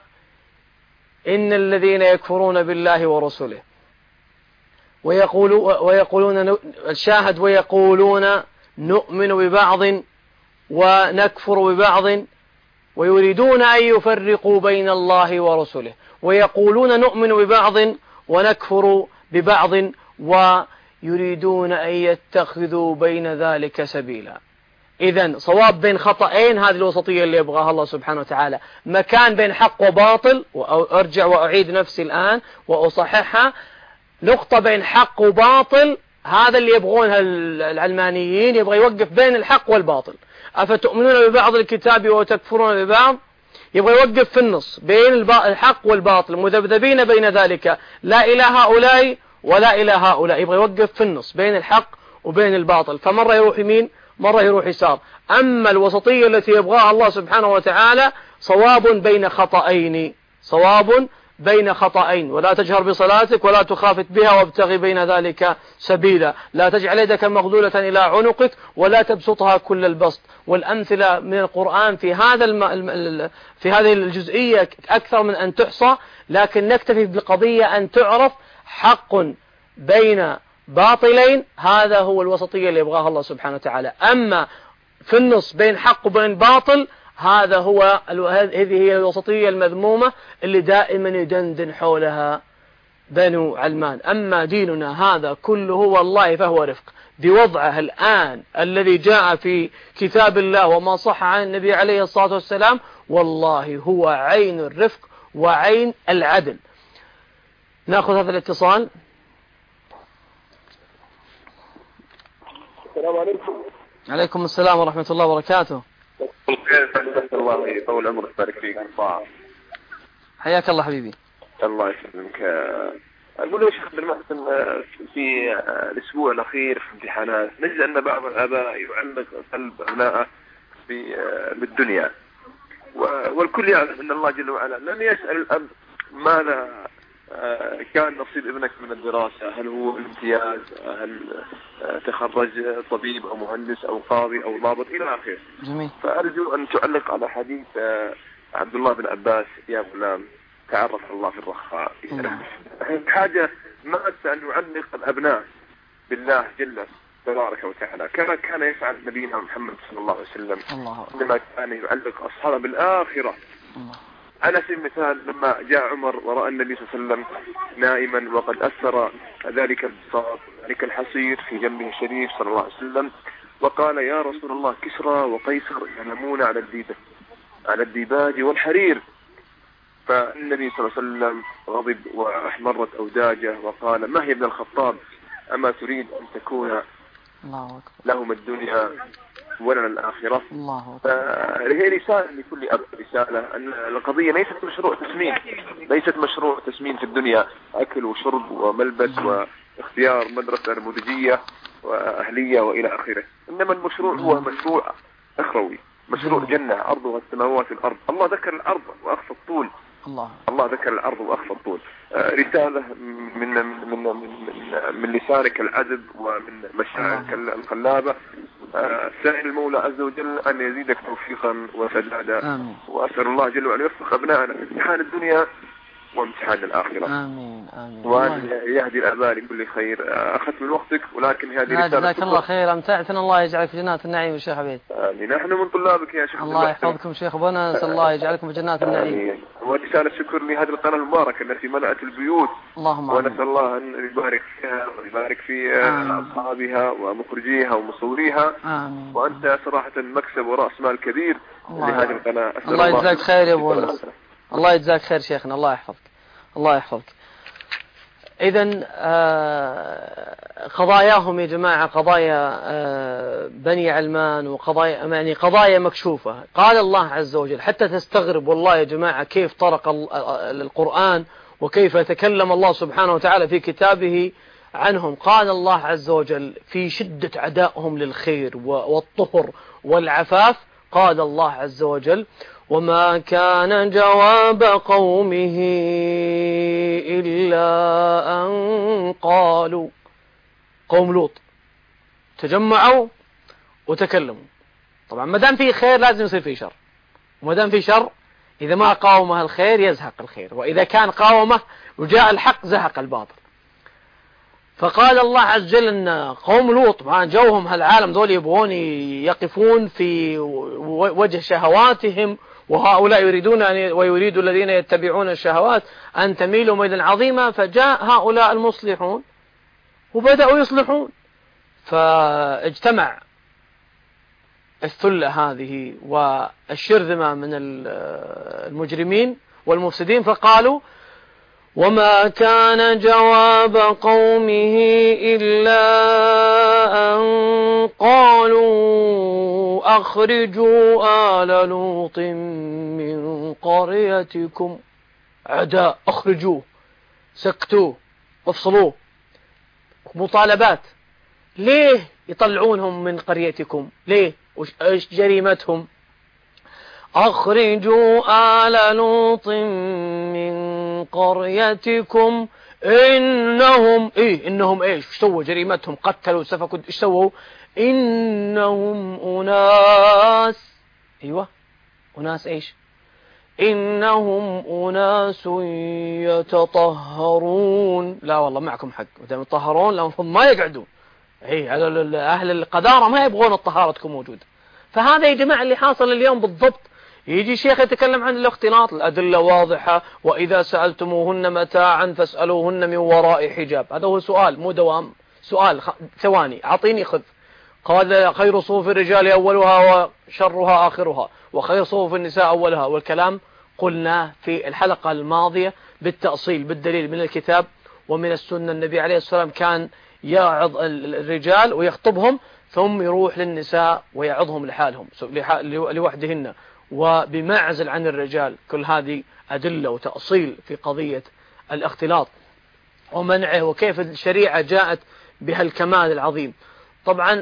الذين يكفرون بالله ورسله ويقولون ويقولون الشاهد ويقولون نؤمن ببعض ونكفر ببعض ويريدون أن يفرقوا بين الله ورسله ويقولون نؤمن ببعض ونكفر ببعض ويريدون أن يتخذوا بين ذلك سبيلا. إذن صواب بين خطأين، هذه الوسطية اللي يبغاها الله سبحانه وتعالى. مكان بين حق وباطل، وأرجع وأعيد نفسي الآن وأصححها، نقطة بين حق وباطل، هذا اللي يبغونها العلمانيين، يبغى يوقف بين الحق والباطل. أفتؤمنون ببعض الكتاب وتكفرون ببعض، يبغى يوقف في النص بين الحق والباطل، مذبذبين بين ذلك لا إله هؤلاء ولا إله هؤلاء، يبغى يوقف في النص بين الحق وبين الباطل، فمرة يروح يمين مرة يروح يسار. أما الوسطية التي يبغاها الله سبحانه وتعالى صواب بين خطأين، صواب بين خطأين. ولا تجهر بصلاتك ولا تخافت بها وابتغي بين ذلك سبيلا. لا تجعل يدك مغلولة إلى عنقك ولا تبسطها كل البسط. والأمثلة من القرآن في هذا الم... في هذه الجزئية أكثر من أن تحصى، لكن نكتفي بالقضية أن تعرف حق بين باطلين، هذا هو الوسطية اللي يبغاها الله سبحانه وتعالى. أما في النص بين حق وبين باطل، هذا هو هذه هي الوسطية المذمومة اللي دائما يدندن حولها بنو علمان. أما ديننا هذا كله والله فهو رفق بوضعه الآن الذي جاء في كتاب الله وما صح عن النبي عليه الصلاة والسلام، والله هو عين الرفق وعين العدل. نأخذ هذا الاتصال. السلام عليكم. عليكم السلام ورحمة الله وبركاته. الله يطول عمرك ويبارك فيك. حياك الله حبيبي. الله يسلمك. أقول يا شيخ عبد المحسن، في الأسبوع الأخير في امتحانات نجد أن بعض الآباء يعلق قلب أبنائه بالدنيا، والكل يعلم أن الله جل وعلا لم يسأل الأب ماذا كان نصيب ابنك من الدراسة، هل هو امتياز، هل تخرج طبيب أو مهندس أو قاضي أو ضابط إلى آخره. جميل. فأرجو أن تعلق على حديث عبد الله بن عباس: يا غلام تعرف الله في الرخاء. حاجة مأسى أن يعلق الأبناء بالله جل تبارك وتعالى كما كان يفعل نبينا محمد صلى الله عليه وسلم، عندما كان يعلق أصحابه بالآخرة. الله. على سبيل المثال لما جاء عمر ورأى النبي صلى الله عليه وسلم نائما وقد أثر ذلك البساط ذلك الحصير في جنبه الشريف صلى الله عليه وسلم، وقال: يا رسول الله كسرى وقيصر ينامون على الديباج على الديباج والحرير. فالنبي صلى الله عليه وسلم غضب وأحمرت أوداجه وقال: ما هي ابن الخطاب، أما تريد أن تكون لهم الدنيا ولنا الآخرة؟ الله أكبر. هي رسالة لكل أب، رسالة أن القضية ليست مشروع تسمين، ليست مشروع تسمين في الدنيا أكل وشرب وملبس واختيار مدرسة نموذجية وأهلية وإلى آخره، إنما المشروع هو مشروع أخروي، مشروع جنة عرضها السماوات والأرض. الله ذكر الأرض وأخفى الطول. الله الله ذكر الأرض وأخفى الطول. رسالة من من من من, من لسانك العذب ومن مشاعرك الخلابة سائل المولى عز وجل أن يزيدك توفيقا وسدادا. آمين. وأسأل الله جل وعلا يوفق أبنائنا في امتحان الدنيا وامتحان الآخرة. آمين آمين. وأن يهدي الآباء لكل خير. أخذت من وقتك ولكن هذه رسالة. جزاك الله خير، أمتعتنا، الله يجعلك في جنات النعيم يا شيخ عبيد. آمين. نحن من طلابك يا شيخ. الله يحفظكم شيخ أبونا، نسأل الله يجعلكم في جنات النعيم. آمين. ورسالة شكر لهذه القناة المباركة التي ملأت البيوت. اللهم آمين. ونسأل الله أن يبارك فيها ويبارك في أصحابها ومخرجيها ومصوريها. آمين. وأنت صراحة مكسب ورأس مال كبير لهذه القناة. الله يجزاك خير يا أبونا، الله يجزاك خير شيخنا، الله يحفظك الله يحفظك. إذن قضاياهم يا جماعة قضايا بني علمان، وقضايا يعني قضايا مكشوفة. قال الله عز وجل، حتى تستغرب والله يا جماعة كيف طرق القرآن وكيف تكلم الله سبحانه وتعالى في كتابه عنهم. قال الله عز وجل في شدة عدائهم للخير والطهر والعفاف، قال الله عز وجل: وما كان جواب قومه إلا أن قالوا. قوم لوط تجمعوا وتكلموا. طبعا ما دام في خير لازم يصير في شر، وما دام في شر إذا ما قاومه الخير يزهق الخير، وإذا كان قاومه وجاء الحق زهق الباطل. فقال الله عز وجل أن قوم لوط مع جوهم هالعالم ذول يبغون يقفون في وجه شهواتهم، وهؤلاء يريدون أن ويريد الذين يتبعون الشهوات أن تميلوا ميلا عظيما. فجاء هؤلاء المصلحون وبدأوا يصلحون، فاجتمع الثلة هذه والشرذمة من المجرمين والمفسدين، فقالوا: وما كان جواب قومه إلا أن قالوا أخرجوا آل لوط من قريتكم. عداء، أخرجوه، سكتوه، افصلوه، مطالبات. ليه يطلعونهم من قريتكم؟ ليه؟ وإيش جريمتهم؟ أخرجوا آل لوط من قريتكم إنهم إيه إنهم إيش سووا؟ جريمتهم قتلوا سفكوا، إيش سووا؟ إنهم أناس. أيوة أناس إيش؟ إنهم أناس يتطهرون. لا والله معكم حق، ودام يتطهرون لا المفروض ما يقعدون. إيه أهل القدارة ما يبغون الطهارة تكون موجودة. فهذا يا جماعة اللي حاصل اليوم بالضبط. يجي شيخ يتكلم عن الاختلاط، الأدلة واضحة: وإذا سألتموهن متاعا فاسألوهن من وراء حجاب. هذا هو سؤال مو دوام، سؤال ثواني أعطيني خذ. قال: خير صوف الرجال أولها وشرها آخرها، وخير صوف النساء أولها. والكلام قلنا في الحلقة الماضية بالتأصيل بالدليل من الكتاب ومن السنة. النبي عليه الصلاة والسلام كان يعظ الرجال ويخطبهم، ثم يروح للنساء ويعظهم لحالهم لوحدهن وبمعزل عن الرجال. كل هذه أدلة وتأصيل في قضية الاختلاط ومنعه، وكيف الشريعة جاءت بهالكمال العظيم. طبعا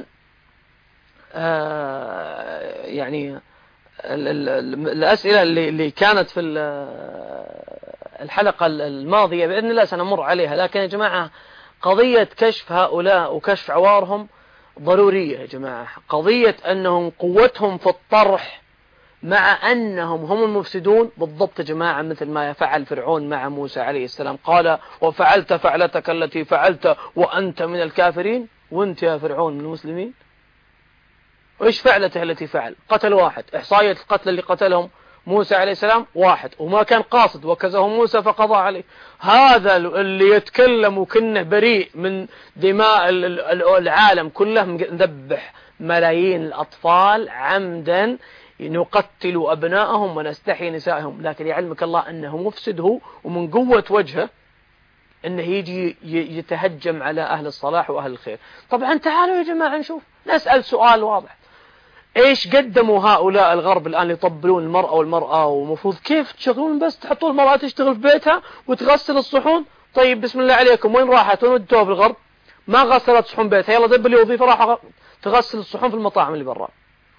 آه يعني الأسئلة اللي كانت في الحلقة الماضية بإذن الله سنمر عليها، لكن يا جماعة قضية كشف هؤلاء وكشف عوارهم ضرورية يا جماعة. قضية أنهم قوتهم في الطرح مع أنهم هم المفسدون بالضبط يا جماعة، مثل ما فعل فرعون مع موسى عليه السلام. قال: وفعلت فعلتك التي فعلت وأنت من الكافرين. وأنت يا فرعون من المسلمين؟ وإيش فعلته التي فعل؟ قتل واحد، إحصائية القتل اللي قتلهم موسى عليه السلام واحد، وما كان قاصد، وكزه موسى فقضى عليه. هذا اللي يتكلم وكنه بريء من دماء العالم كله، نذبح ملايين الأطفال عمدا، نقتل أبنائهم ونستحي نسائهم. لكن يعلمك الله أنه مفسد هو، ومن قوة وجهه أنه يجي يتهجم على أهل الصلاح وأهل الخير. طبعا تعالوا يا جماعة نشوف، نسأل سؤال واضح: إيش قدموا هؤلاء الغرب الآن يطبلون المرأة والمرأة؟ ومفروض كيف تشغلون بس تحطون المرأة تشتغل في بيتها وتغسل الصحون؟ طيب بسم الله عليكم وين راحت؟ وين ودتوها في الغرب؟ ما غسلت صحون بيتها، يلا دب لي وظيفة راح تغسل الصحون في المطاعم اللي برا.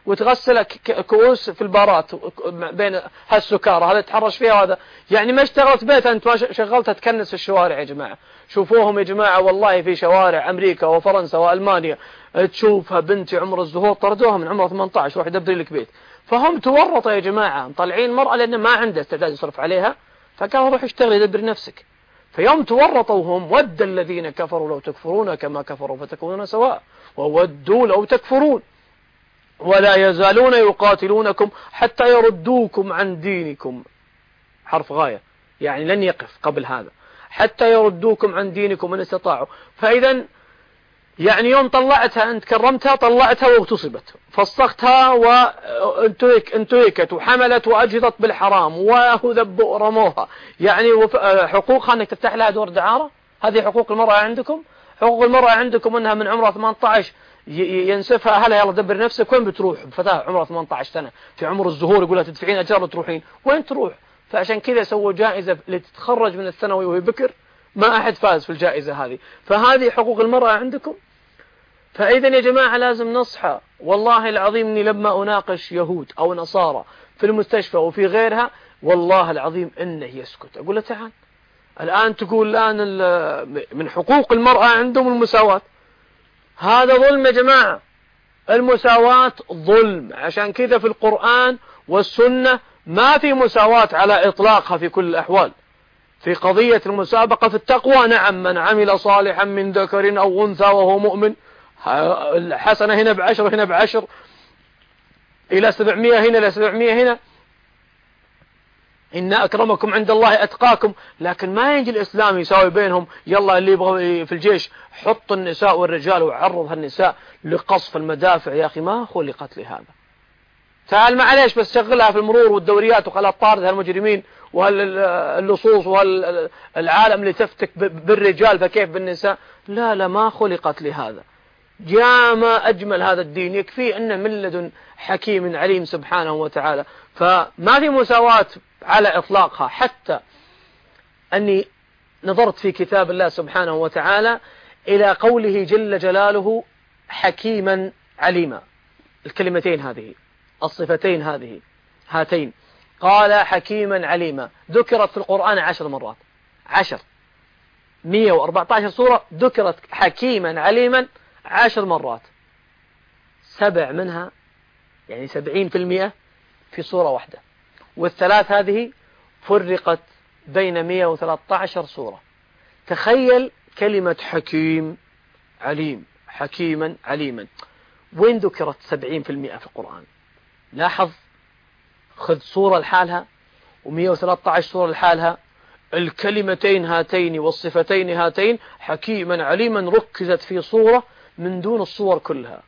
وتغسل كؤوس في البارات بين هالسكارى، هذا تحرش فيها وهذا. يعني ما اشتغلت بيت أنت، ما شغلتها تكنس في الشوارع يا جماعة. شوفوهم يا جماعة والله في شوارع أمريكا وفرنسا وألمانيا، تشوفها بنتي عمر الزهور طردوها من عمر ثمانية عشر روح دبري لك بيت. فهم تورطوا يا جماعة، مطلعين مرأة لأن ما عنده استعداد يصرف عليها، فقالوا روح اشتغل يدبر نفسك. فيوم تورطوا هم، ود الذين كفروا لو تكفرون كما كفروا فتكونون سواء وودوا لو تكفرون ولا يزالون يقاتلونكم حتى يردوكم عن دينكم. حرف غاية، يعني لن يقف قبل هذا، حتى يردوكم عن دينكم إن استطاعوا. فإذا يعني يوم طلعتها أنت كرمتها، طلعتها واغتصبت، فسختها وانتهكت وحملت وأجهضت بالحرام وذبوا رموها، يعني حقوقها أنك تفتح لها دور دعارة. هذه حقوق المرأة عندكم. حقوق المرأة عندكم أنها من عمرها ثمانية عشر ينسفها أهلها يلا دبر نفسك. وين بتروح فتاة عمرها ثمانية عشر سنة في عمر الزهور يقولها تدفعين أجار وتروحين؟ وين تروح؟ فعشان كذا سووا جائزة لتتخرج من الثانوي وهي بكر، ما أحد فاز في الجائزة هذه. فهذه حقوق المرأة عندكم. فإذا يا جماعة لازم نصحى. والله العظيم إني لما أناقش يهود أو نصارى في المستشفى وفي غيرها، والله العظيم إنه يسكت. أقول له تعال الآن تقول الآن من حقوق المرأة عندهم المساواة. هذا ظلم يا جماعة، المساواة ظلم. عشان كذا في القرآن والسنة ما في مساواة على إطلاقها في كل الأحوال. في قضية المسابقة في التقوى نعم، من عمل صالحا من ذكر أو أنثى وهو مؤمن، حسنة هنا بعشر هنا بعشر إلى سبعمائة هنا إلى سبعمائة هنا، إن أكرمكم عند الله أتقاكم. لكن ما يجي الإسلام يساوي بينهم. يلا اللي يبغى في الجيش حط النساء والرجال وعرض هالنساء لقصف المدافع. يا أخي ما خلقت لهذا. تعال معليش بس شغلها في المرور والدوريات وخلها طارد هالمجرمين وهاللصوص وهالعالم اللي تفتك بالرجال فكيف بالنساء؟ لا لا ما خلقت لهذا. يا ما أجمل هذا الدين، يكفي أنه من لدن حكيم عليم سبحانه وتعالى. فما في مساواة على إطلاقها. حتى أني نظرت في كتاب الله سبحانه وتعالى إلى قوله جل جلاله حكيما عليما، الكلمتين هذه الصفتين هذه هاتين، قال حكيما عليما، ذكرت في القرآن عشر مرات، عشر مئة وأربعة عشر سورة ذكرت حكيما عليما عشر مرات، سبع منها يعني سبعين في المئة في سورة واحدة، والثلاث هذه فرقت بين مئة وثلاثة عشر سورة. تخيل كلمة حكيم عليم، حكيما عليما، وين ذكرت سبعين في المئة في القرآن؟ لاحظ، خذ سورة لحالها ومئة وثلاثة عشر سورة لحالها، الكلمتين هاتين والصفتين هاتين حكيما عليما ركزت في صورة من دون الصور كلها،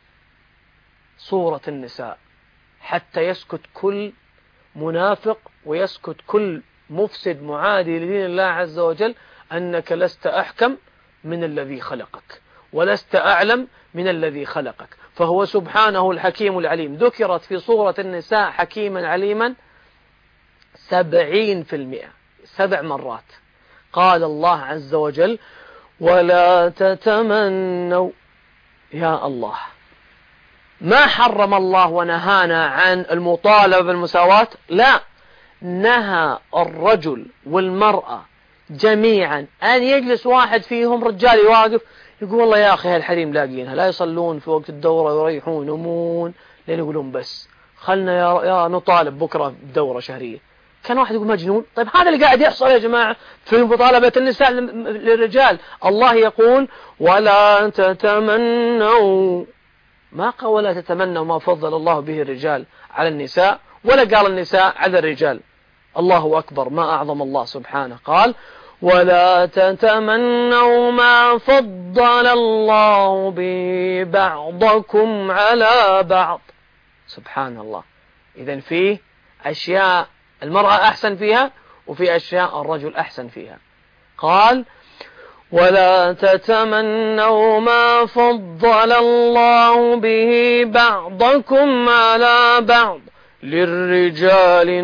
صورة النساء، حتى يسكت كل منافق ويسكت كل مفسد معادي لدين الله عز وجل أنك لست أحكم من الذي خلقك ولست أعلم من الذي خلقك، فهو سبحانه الحكيم العليم. ذكرت في صورة النساء حكيما عليما سبعين في المئة، سبع مرات. قال الله عز وجل ولا تتمنوا. يا الله، ما حرم الله ونهانا عن المطالبة بالمساواة، لا، نهى الرجل والمرأة جميعا أن يجلس واحد فيهم رجال يواقف يقول والله يا أخي هالحريم لاقينها لا يصلون في وقت الدورة ويريحون ينومون، لين يقولون بس خلنا يا, يا نطالب بكرة بدورة شهرية. كان واحد يقول مجنون. طيب هذا اللي قاعد يحصل يا جماعة في مطالبة النساء للرجال. الله يقول ولا تتمنوا، ما قال ولا تتمنوا ما فضل الله به الرجال على النساء، ولا قال النساء على الرجال. الله أكبر، ما أعظم الله سبحانه. قال ولا تتمنوا ما فضل الله به بعضكم على بعض. سبحان الله. إذن فيه أشياء المرأة أحسن فيها وفي أشياء الرجل أحسن فيها. قال ولا تتمنوا ما فضل الله به بعضكم على بعض للرجال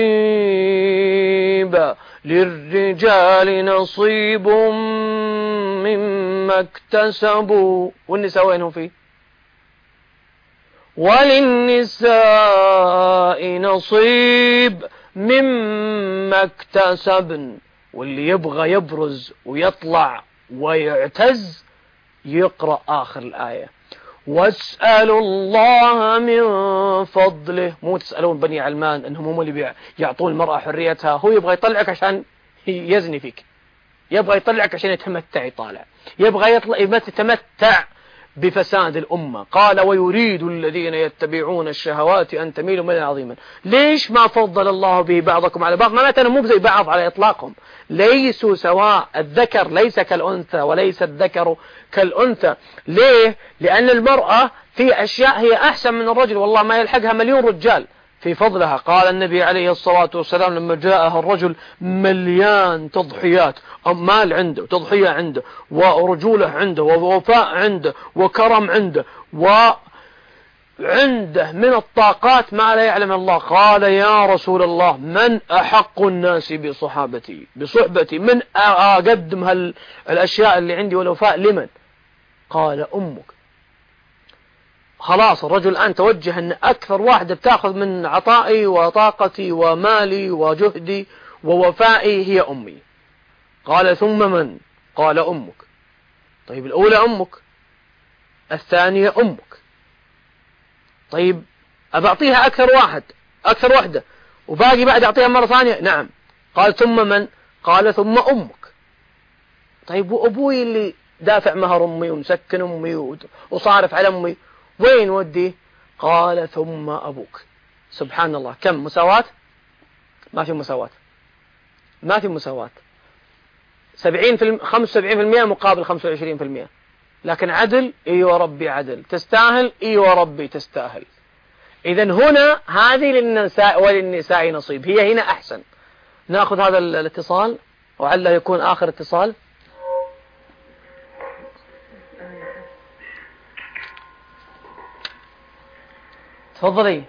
نصيب للرجال نصيب مما اكتسبوا. والنساء وينهم فيه؟ وللنساء نصيب مما اكتسبن. واللي يبغى يبرز ويطلع ويعتز يقرأ آخر الآية: واسألوا الله من فضله. مو تسألون بني علمان أنهم هم اللي يعطون المرأة حريتها، هو يبغى يطلعك عشان يزني فيك، يبغى يطلعك عشان يتمتع، يطالع، يبغى يطلع يتمتع بفساد الأمة. قال: ويريد الذين يتبعون الشهوات أن تميلوا ميلا عظيما. ليش ما فضل الله به بعضكم على بعض؟ معناته أنهم مو زي بعض على إطلاقهم، ليسوا سواء، الذكر ليس كالأنثى وليس الذكر كالأنثى. ليه؟ لأن المرأة في أشياء هي أحسن من الرجل، والله ما يلحقها مليون رجال في فضلها. قال النبي عليه الصلاة والسلام لما جاءه الرجل مليان تضحيات، مال عنده، تضحية عنده، ورجولة عنده، ووفاء عنده، وكرم عنده، وعنده من الطاقات ما لا يعلم الله. قال: يا رسول الله، من أحق الناس بصحابتي بصحبتي؟ من أقدم هالأشياء اللي عندي والوفاء لمن؟ قال: أمك. خلاص الرجل الآن توجه أن أكثر واحدة بتأخذ من عطائي وطاقتي ومالي وجهدي ووفائي هي أمي. قال: ثم من؟ قال: أمك. طيب الأولى أمك، الثانية أمك، طيب أبعطيها أكثر واحد أكثر واحدة وباقي بعد أعطيها مرة ثانية؟ نعم. قال: ثم من؟ قال: ثم أمك. طيب وأبوي اللي دافع مهر أمي ومسكن أمي وصارف على أمي وين ودي؟ قال: ثم أبوك. سبحان الله، كم مساواة؟ ما في مساواة، ما في مساواة. سبعين في الم... خمسة وسبعين في المئة مقابل خمسة وعشرين في المئة. لكن عدل؟ ايوه ربي عدل. تستاهل؟ ايوه ربي تستاهل. إذن هنا هذه للنساء وللنساء نصيب، هي هنا أحسن. نأخذ هذا الاتصال وعلّه يكون آخر اتصال. تفضلي.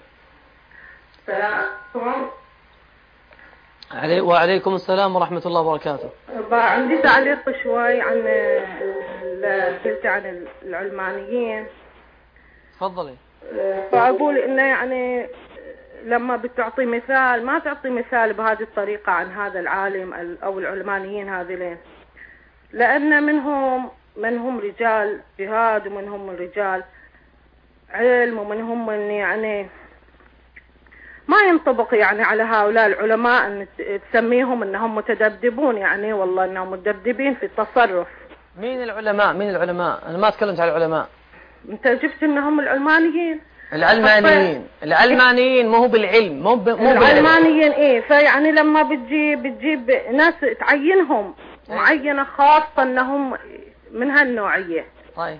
السلام علي وعليكم السلام ورحمة الله وبركاته. عندي تعليق شوي عن قلت عن العلمانيين. تفضلي. فأقول إنه يعني لما بتعطي مثال ما تعطي مثال بهذه الطريقة عن هذا العالم أو العلمانيين هذين، لأن منهم منهم رجال جهاد ومنهم رجال علم ومنهم من يعني ما ينطبق يعني على هؤلاء العلماء أن تسميهم أنهم متدبدبون، يعني والله أنهم متدبدبين في التصرف. مين العلماء؟ مين العلماء؟ أنا ما تكلمت على العلماء. أنت جبت أنهم العلمانيين. العلمانيين العلمانيين مو بالعلم، مو مو العلمانيين إيه. فيعني لما بتجيب بتجيب ناس تعينهم معينة خاصة أنهم من هالنوعية. طيب.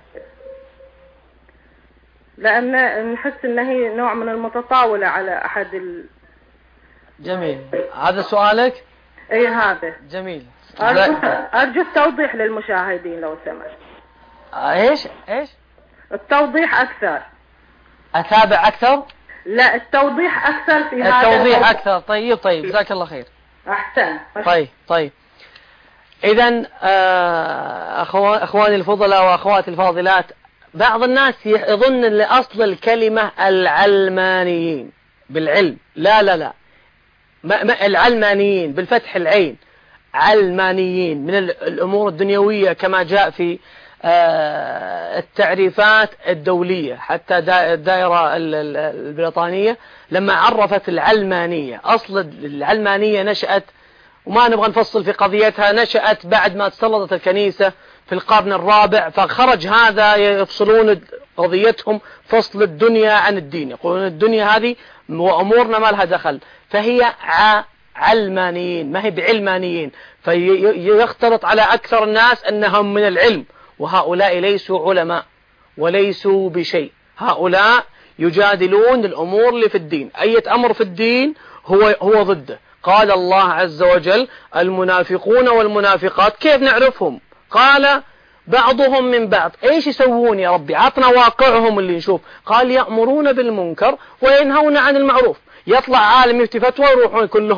لأن نحس إن هي نوع من المتطاولة على أحد ال... جميل. هذا سؤالك؟ إيه هذا. جميل. أرجو, أرجو التوضيح للمشاهدين لو سمحت. إيش إيش؟ التوضيح أكثر. أتابع أكثر؟ لا التوضيح أكثر في هذا. التوضيح أكثر. طيب طيب جزاك الله خير. أحسن. طيب طيب. إذن أخواني الفضلاء وأخواتي الفاضلات، بعض الناس يظن أن أصل الكلمة العلمانيين بالعلم. لا لا لا، ما ما العلمانيين بالفتح العين، علمانيين من الأمور الدنيوية كما جاء في التعريفات الدولية. حتى الدائرة البريطانية لما عرفت العلمانية، أصل العلمانية نشأت، وما نبغى نفصل في قضيتها، نشأت بعد ما تسلطت الكنيسة في القرن الرابع، فخرج هذا يفصلون قضيتهم فصل الدنيا عن الدين، يقولون الدنيا هذه وأمورنا ما لها دخل، فهي علمانيين ما هي بعلمانيين، فيختلط على أكثر الناس أنهم من العلم، وهؤلاء ليسوا علماء وليسوا بشيء. هؤلاء يجادلون الأمور اللي في الدين، أي أمر في الدين هو هو ضده. قال الله عز وجل: المنافقون والمنافقات كيف نعرفهم؟ قال: بعضهم من بعض. ايش يسوون يا ربي؟ عطنا واقعهم اللي نشوف. قال: يأمرون بالمنكر وينهون عن المعروف. يطلع عالم يفتي فتوى ويروحون كلهم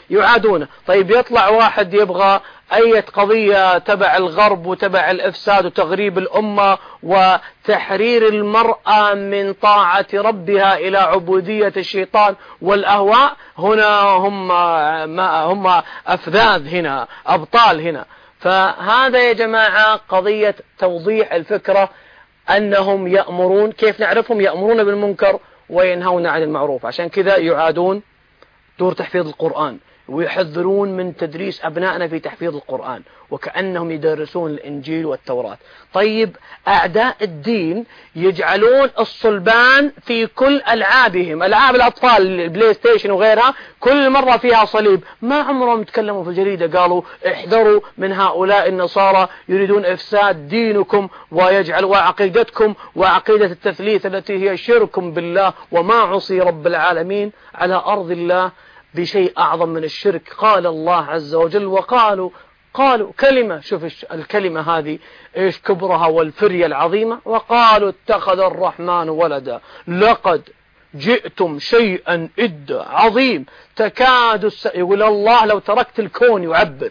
يعادونه. طيب يطلع واحد يبغى أي قضية تبع الغرب وتبع الإفساد وتغريب الأمة وتحرير المرأة من طاعة ربها إلى عبودية الشيطان والأهواء، هنا هم هم أفذاذ، هنا أبطال هنا. فهذا يا جماعة قضية توضيح الفكرة، أنهم يأمرون، كيف نعرفهم؟ يأمرون بالمنكر وينهون عن المعروف. عشان كذا يعادون دور تحفيظ القرآن ويحذرون من تدريس أبنائنا في تحفيظ القرآن وكأنهم يدرسون الإنجيل والتوراة. طيب أعداء الدين يجعلون الصلبان في كل ألعابهم، ألعاب الأطفال البلاي ستيشن وغيرها كل مرة فيها صليب. ما عمرهم تكلموا في الجريدة قالوا احذروا من هؤلاء النصارى يريدون إفساد دينكم ويجعلوا عقيدتكم وعقيدة التثليث التي هي شرك بالله، وما عصي رب العالمين على أرض الله بشيء أعظم من الشرك. قال الله عز وجل وقالوا قالوا كلمة، شوف الكلمة هذه إيش كبرها والفرية العظيمة، وقالوا اتخذ الرحمن ولدا لقد جئتم شيئا إدا عظيم تكاد الس... يقول الله لو تركت الكون يعبر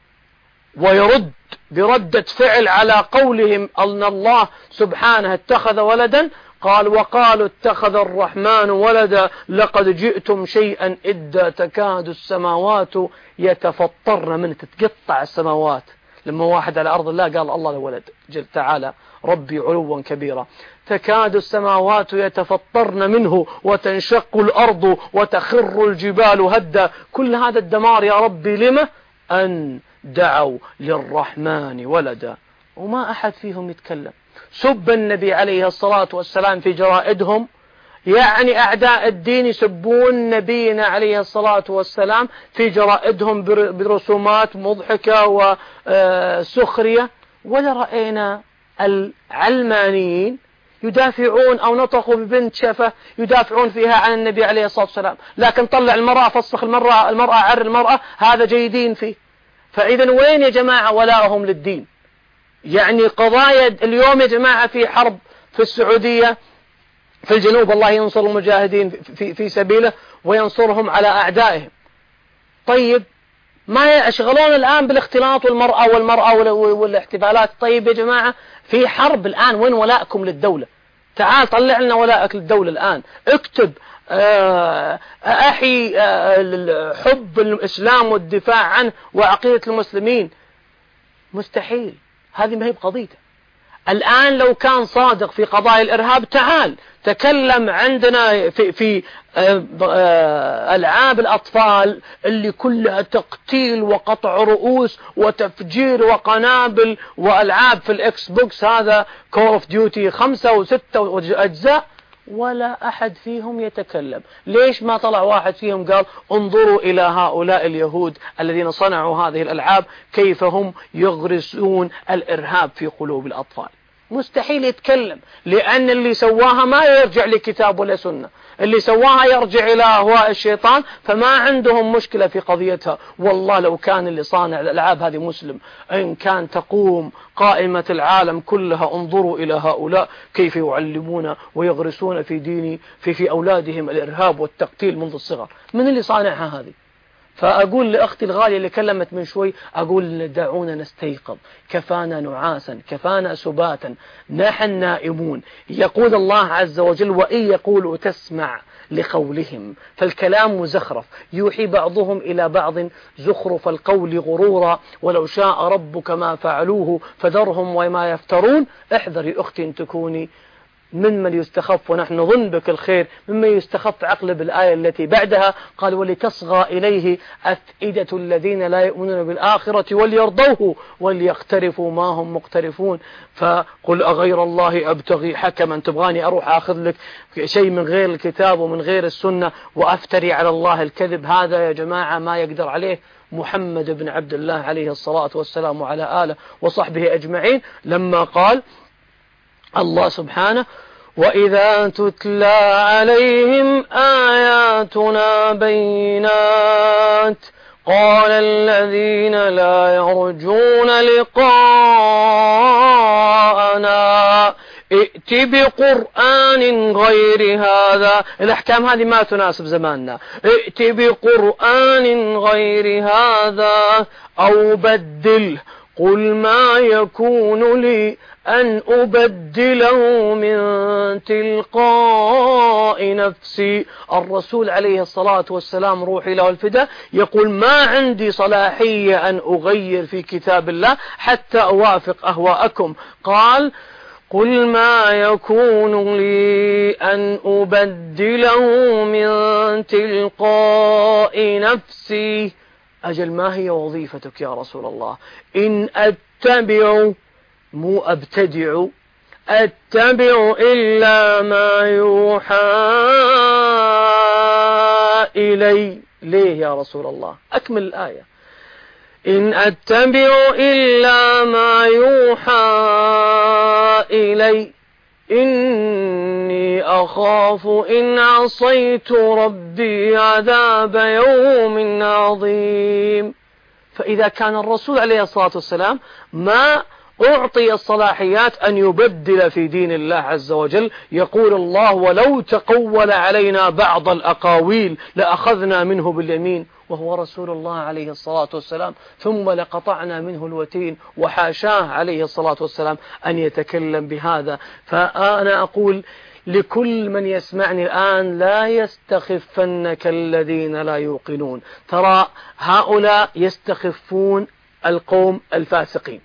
ويرد بردة فعل على قولهم أن الله سبحانه اتخذ ولدا. قال وقالوا اتخذ الرحمن ولدا لقد جئتم شيئا إدا تكاد السماوات يتفطرن منه، تتقطع السماوات لما واحد على أرض الله قال الله له ولد جل تعالى ربي علوا كبيرا. تكاد السماوات يتفطرن منه وتنشق الأرض وتخر الجبال هدا. كل هذا الدمار يا ربي لما؟ أن دعوا للرحمن ولدا، وما أحد فيهم يتكلم. سب النبي عليه الصلاة والسلام في جرائدهم، يعني أعداء الدين يسبون نبينا عليه الصلاة والسلام في جرائدهم برسومات مضحكة وسخرية. ولا رأينا العلمانيين يدافعون أو نطقوا ببنت شفة يدافعون فيها عن النبي عليه الصلاة والسلام، لكن طلع المرأة فسخ المرأة المرأة عر المرأة هذا جيدين فيه. فإذا وين يا جماعة ولاءهم للدين؟ يعني قضايا اليوم يا جماعة في حرب في السعودية في الجنوب، الله ينصر المجاهدين في, في سبيله وينصرهم على أعدائهم. طيب ما يشغلون الآن بالاختلاط والمرأة والمرأة والاحتفالات؟ طيب يا جماعة في حرب الآن، وين ولاءكم للدولة؟ تعال طلع لنا ولاءك للدولة الآن، اكتب أحي حب الإسلام والدفاع عنه وعقيدة المسلمين. مستحيل، هذه ما هي بقضيته. الآن لو كان صادق في قضايا الإرهاب تعال تكلم عندنا في, في ألعاب الأطفال اللي كلها تقتيل وقطع رؤوس وتفجير وقنابل وألعاب في الإكس بوكس، هذا كول اوف ديوتي خمسة وستة أجزاء، ولا أحد فيهم يتكلم. ليش ما طلع واحد فيهم قال انظروا إلى هؤلاء اليهود الذين صنعوا هذه الألعاب كيف هم يغرسون الإرهاب في قلوب الأطفال؟ مستحيل يتكلم، لأن اللي سواها ما يرجع لكتاب ولا سنة، اللي سواها يرجع إلى أهواء الشيطان، فما عندهم مشكلة في قضيتها. والله لو كان اللي صانع الألعاب هذه مسلم، إن كان تقوم قائمة العالم كلها انظروا إلى هؤلاء كيف يعلمون ويغرسون في ديني في في أولادهم الإرهاب والتقتيل منذ الصغر. من اللي صانعها هذه؟ فأقول لأختي الغالية اللي كلمت من شوي، أقول دعونا نستيقظ، كفانا نعاسا، كفانا سباتا، نحن نائمون. يقول الله عز وجل وإن يقولوا تسمع لقولهم، فالكلام مزخرف يوحي بعضهم إلى بعض زخرف القول غرورا ولو شاء ربك ما فعلوه فذرهم وما يفترون. احذري أختي أن تكوني ممن يستخف، ونحن نظن بك الخير، ممن يستخف عقل بالآية التي بعدها قال ولتصغى إليه أفئدة الذين لا يؤمنون بالآخرة وليرضوه وليقترفوا ما هم مقترفون. فقل أغير الله أبتغي حكما، تبغاني أروح أخذ لك شيء من غير الكتاب ومن غير السنة وأفتري على الله الكذب؟ هذا يا جماعة ما يقدر عليه محمد بن عبد الله عليه الصلاة والسلام وعلى آله وصحبه أجمعين، لما قال الله سبحانه وإذا تتلى عليهم آياتنا بينات قال الذين لا يرجون لقاءنا ائت بقرآن غير هذا. الأحكام هذه ما تناسب زماننا. ائت بقرآن غير هذا أو بدله قل ما يكون لي أن أبدله من تلقاء نفسي. الرسول عليه الصلاة والسلام روحي له الفداء يقول ما عندي صلاحية أن أغير في كتاب الله حتى أوافق أهواءكم. قال قل ما يكون لي أن أبدله من تلقاء نفسي. أجل ما هي وظيفتك يا رسول الله؟ إن أتبع مو أبتدع، أتبع إلا ما يوحى إلي. ليه يا رسول الله؟ أكمل الآية. إن أتبع إلا ما يوحى إلي إني أخاف إن عصيت ربي عذاب يوم عظيم. فإذا كان الرسول عليه الصلاة والسلام ما أعطي الصلاحيات أن يبدل في دين الله عز وجل، يقول الله ولو تقول علينا بعض الأقاويل لأخذنا منه باليمين، وهو رسول الله عليه الصلاة والسلام، ثم لقطعنا منه الوتين، وحاشاه عليه الصلاة والسلام أن يتكلم بهذا. فأنا أقول لكل من يسمعني الآن لا يستخفنك الذين لا يوقنون. ترى هؤلاء يستخفون القوم الفاسقين.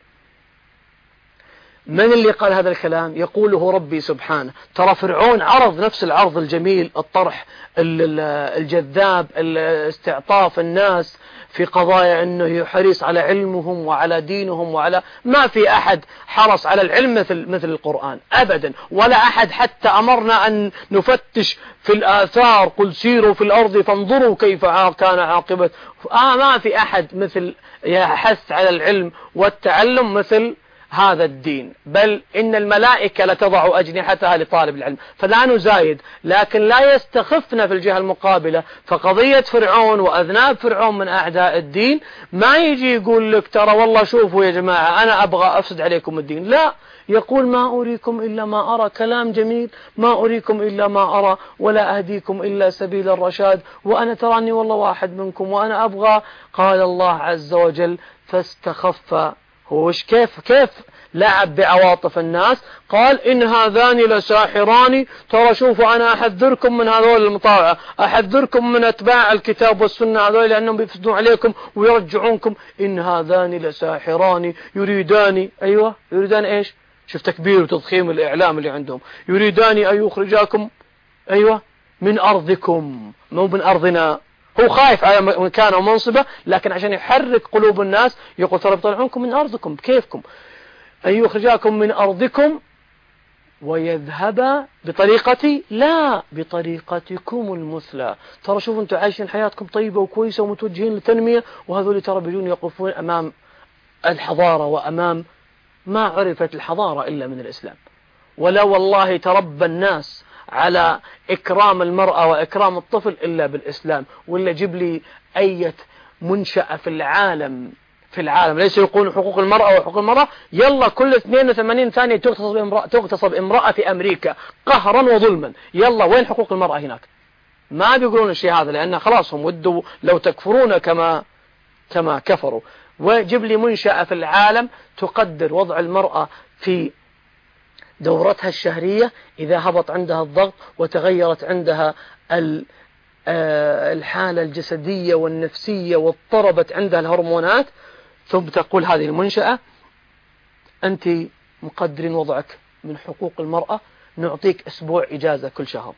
من اللي قال هذا الكلام؟ يقوله ربي سبحانه. ترى فرعون عرض نفس العرض الجميل، الطرح الجذاب، استعطاف الناس في قضايا أنه حريص على علمهم وعلى دينهم، وعلى ما في أحد حرص على العلم مثل مثل القرآن أبدا، ولا أحد حتى أمرنا أن نفتش في الآثار قل سيروا في الأرض فانظروا كيف كان عاقبة. آه ما في أحد مثل يحث على العلم والتعلم مثل هذا الدين، بل إن الملائكة لتضع أجنحتها لطالب العلم. فلا نزايد، لكن لا يستخفنا في الجهة المقابلة. فقضية فرعون وأذناب فرعون من أعداء الدين ما يجي يقول لك ترى والله شوفوا يا جماعة أنا أبغى أفسد عليكم الدين، لا، يقول ما أريكم إلا ما أرى. كلام جميل، ما أريكم إلا ما أرى ولا أهديكم إلا سبيل الرشاد، وأنا تراني والله واحد منكم وأنا أبغى. قال الله عز وجل فاستخف. هو وش كيف كيف لعب بعواطف الناس؟ قال إن هذان لساحران. ترى شوفوا أنا أحذركم من هذول المطاوعة، أحذركم من أتباع الكتاب والسنة هذول لأنهم بيفسدون عليكم ويرجعونكم. إن هذان لساحران يريدان، أيوة يريدان إيش؟ شوف تكبير وتضخيم الإعلام اللي عندهم. يريدان أن يخرجاكم أيوة من أرضكم، مو من أرضنا. هو خايف على مكانه ومنصبه، لكن عشان يحرك قلوب الناس يقول ترى بيطلعونكم من أرضكم بكيفكم. أن يخرجاكم من أرضكم ويذهب بطريقتي، لا بطريقتكم المثلى. ترى شوفوا أنتم عايشين حياتكم طيبة وكويسة ومتوجهين للتنمية، وهذول ترى بدون يقفون أمام الحضارة وأمام ما عرفت الحضارة إلا من الإسلام. ولا والله تربى الناس على إكرام المرأة وإكرام الطفل إلا بالإسلام. ولا جيب لي أي منشأة في العالم في العالم ليس يقولون حقوق المرأة وحقوق المرأة، يلا كل اثنين وثمانين ثانية تغتصب امرأة, تغتصب امرأة في أمريكا قهرا وظلما. يلا وين حقوق المرأة هناك؟ ما بيقولون الشيء هذا لأن خلاص هم ودوا لو تكفرون كما كما كفروا. وجيب لي منشأة في العالم تقدر وضع المرأة في دورتها الشهرية إذا هبط عندها الضغط وتغيرت عندها الحالة الجسدية والنفسية واضطربت عندها الهرمونات، ثم تقول هذه المنشأة أنت مقدرين وضعك من حقوق المرأة، نعطيك أسبوع إجازة كل شهر.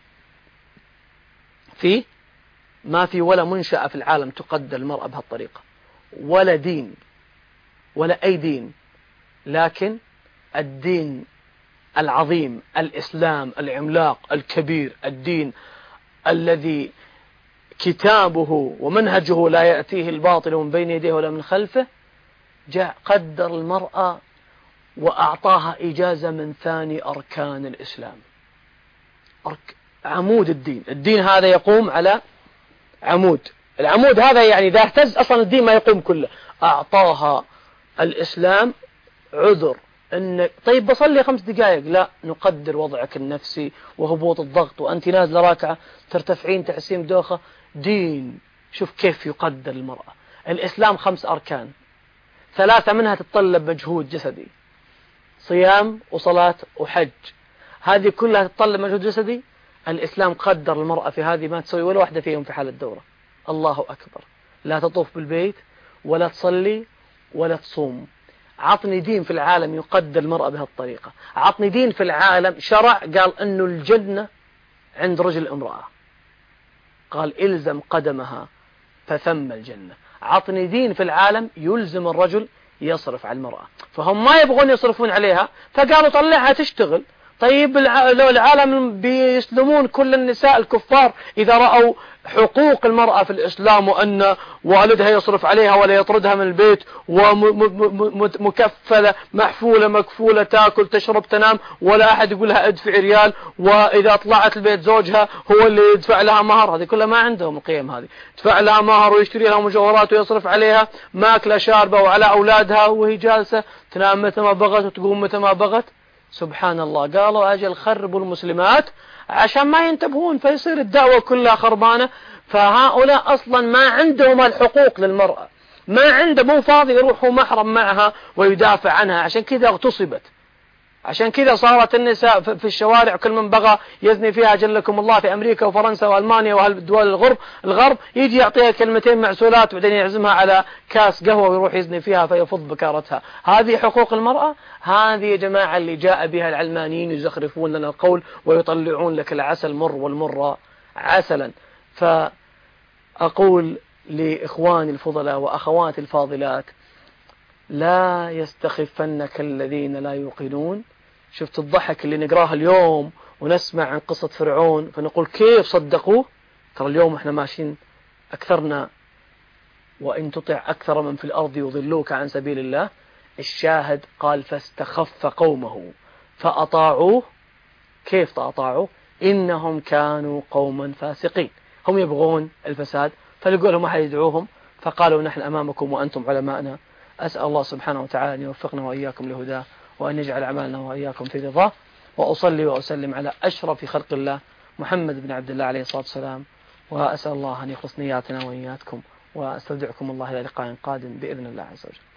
في ما في ولا منشأة في العالم تقدر المرأة بهالطريقة، ولا دين ولا أي دين. لكن الدين العظيم الإسلام العملاق الكبير، الدين الذي كتابه ومنهجه لا يأتيه الباطل من بين يديه ولا من خلفه، جاء قدر المرأة وأعطاها إجازة من ثاني أركان الإسلام، أرك... عمود الدين. الدين هذا يقوم على عمود، العمود هذا يعني إذا اهتز أصلا الدين ما يقوم كله. أعطاها الإسلام عذر إن طيب بصلي خمس دقائق، لا، نقدر وضعك النفسي وهبوط الضغط، وأنت نازلة راكعة ترتفعين تحسين دوخة. دين، شوف كيف يقدر المرأة. الإسلام خمس أركان، ثلاثة منها تتطلب مجهود جسدي، صيام وصلاة وحج، هذه كلها تتطلب مجهود جسدي. الإسلام قدر المرأة في هذه ما تسوي ولا واحدة فيهم في حال الدورة. الله أكبر، لا تطوف بالبيت ولا تصلي ولا تصوم. عطني دين في العالم يقدر المرأة بهالطريقة. عطني دين في العالم شرع قال أنه الجنة عند رجل امرأة، قال إلزم قدمها فثم الجنة. عطني دين في العالم يلزم الرجل يصرف على المرأة، فهم ما يبغون يصرفون عليها فقالوا طلعها تشتغل. طيب لو العالم بيسلمون كل النساء الكفار إذا رأوا حقوق المرأة في الإسلام وأن والدها يصرف عليها ولا يطردها من البيت ومكفلة محفولة مكفولة تأكل تشرب تنام ولا أحد يقول لها ادفع ريال، وإذا طلعت البيت زوجها هو اللي يدفع لها مهر، هذه كلها ما عندهم القيم هذه. يدفع لها مهر ويشتري لها مجوهرات ويصرف عليها ماكلة شاربة وعلى أولادها وهي جالسة تنام متى ما بغت وتقوم متى ما بغت. سبحان الله، قالوا أجل خربوا المسلمات عشان ما ينتبهون فيصير الدعوة كلها خربانة. فهؤلاء أصلا ما عندهم الحقوق للمرأة، ما عنده، مو فاضي يروحوا محرم معها ويدافع عنها. عشان كذا اغتصبت، عشان كذا صارت النساء في الشوارع كل من بغى يزني فيها جلكم الله في أمريكا وفرنسا وألمانيا وهالدول الغرب الغرب يجي يعطيها كلمتين معسولات وبعدين يعزمها على كاس قهوة ويروح يزني فيها فيفض بكارتها. هذه حقوق المرأة؟ هذه يا جماعة اللي جاء بها العلمانيين يزخرفون لنا القول ويطلعون لك العسل مر والمر عسلا. فأقول لإخواني الفضلاء وأخواتي الفاضلات لا يستخفنك الذين لا يوقنون. شفت الضحك اللي نقراه اليوم ونسمع عن قصة فرعون فنقول كيف صدقوه؟ ترى اليوم احنا ماشيين أكثرنا، وإن تطع أكثر من في الأرض يضلوك عن سبيل الله. الشاهد قال فاستخف قومه فأطاعوه. كيف أطاعوه؟ إنهم كانوا قوما فاسقين، هم يبغون الفساد فلقوا لهم أحد يدعوهم فقالوا نحن أمامكم وأنتم علماءنا. أسأل الله سبحانه وتعالى أن يوفقنا وإياكم لهداه وأن يجعل أعمالنا وإياكم في رضاه. وأصلي وأسلم على أشرف خلق الله محمد بن عبد الله عليه الصلاة والسلام، وأسأل الله أن يخلص نياتنا وإياتكم، وأستودعكم الله إلى لقاء قادم بإذن الله عز وجل.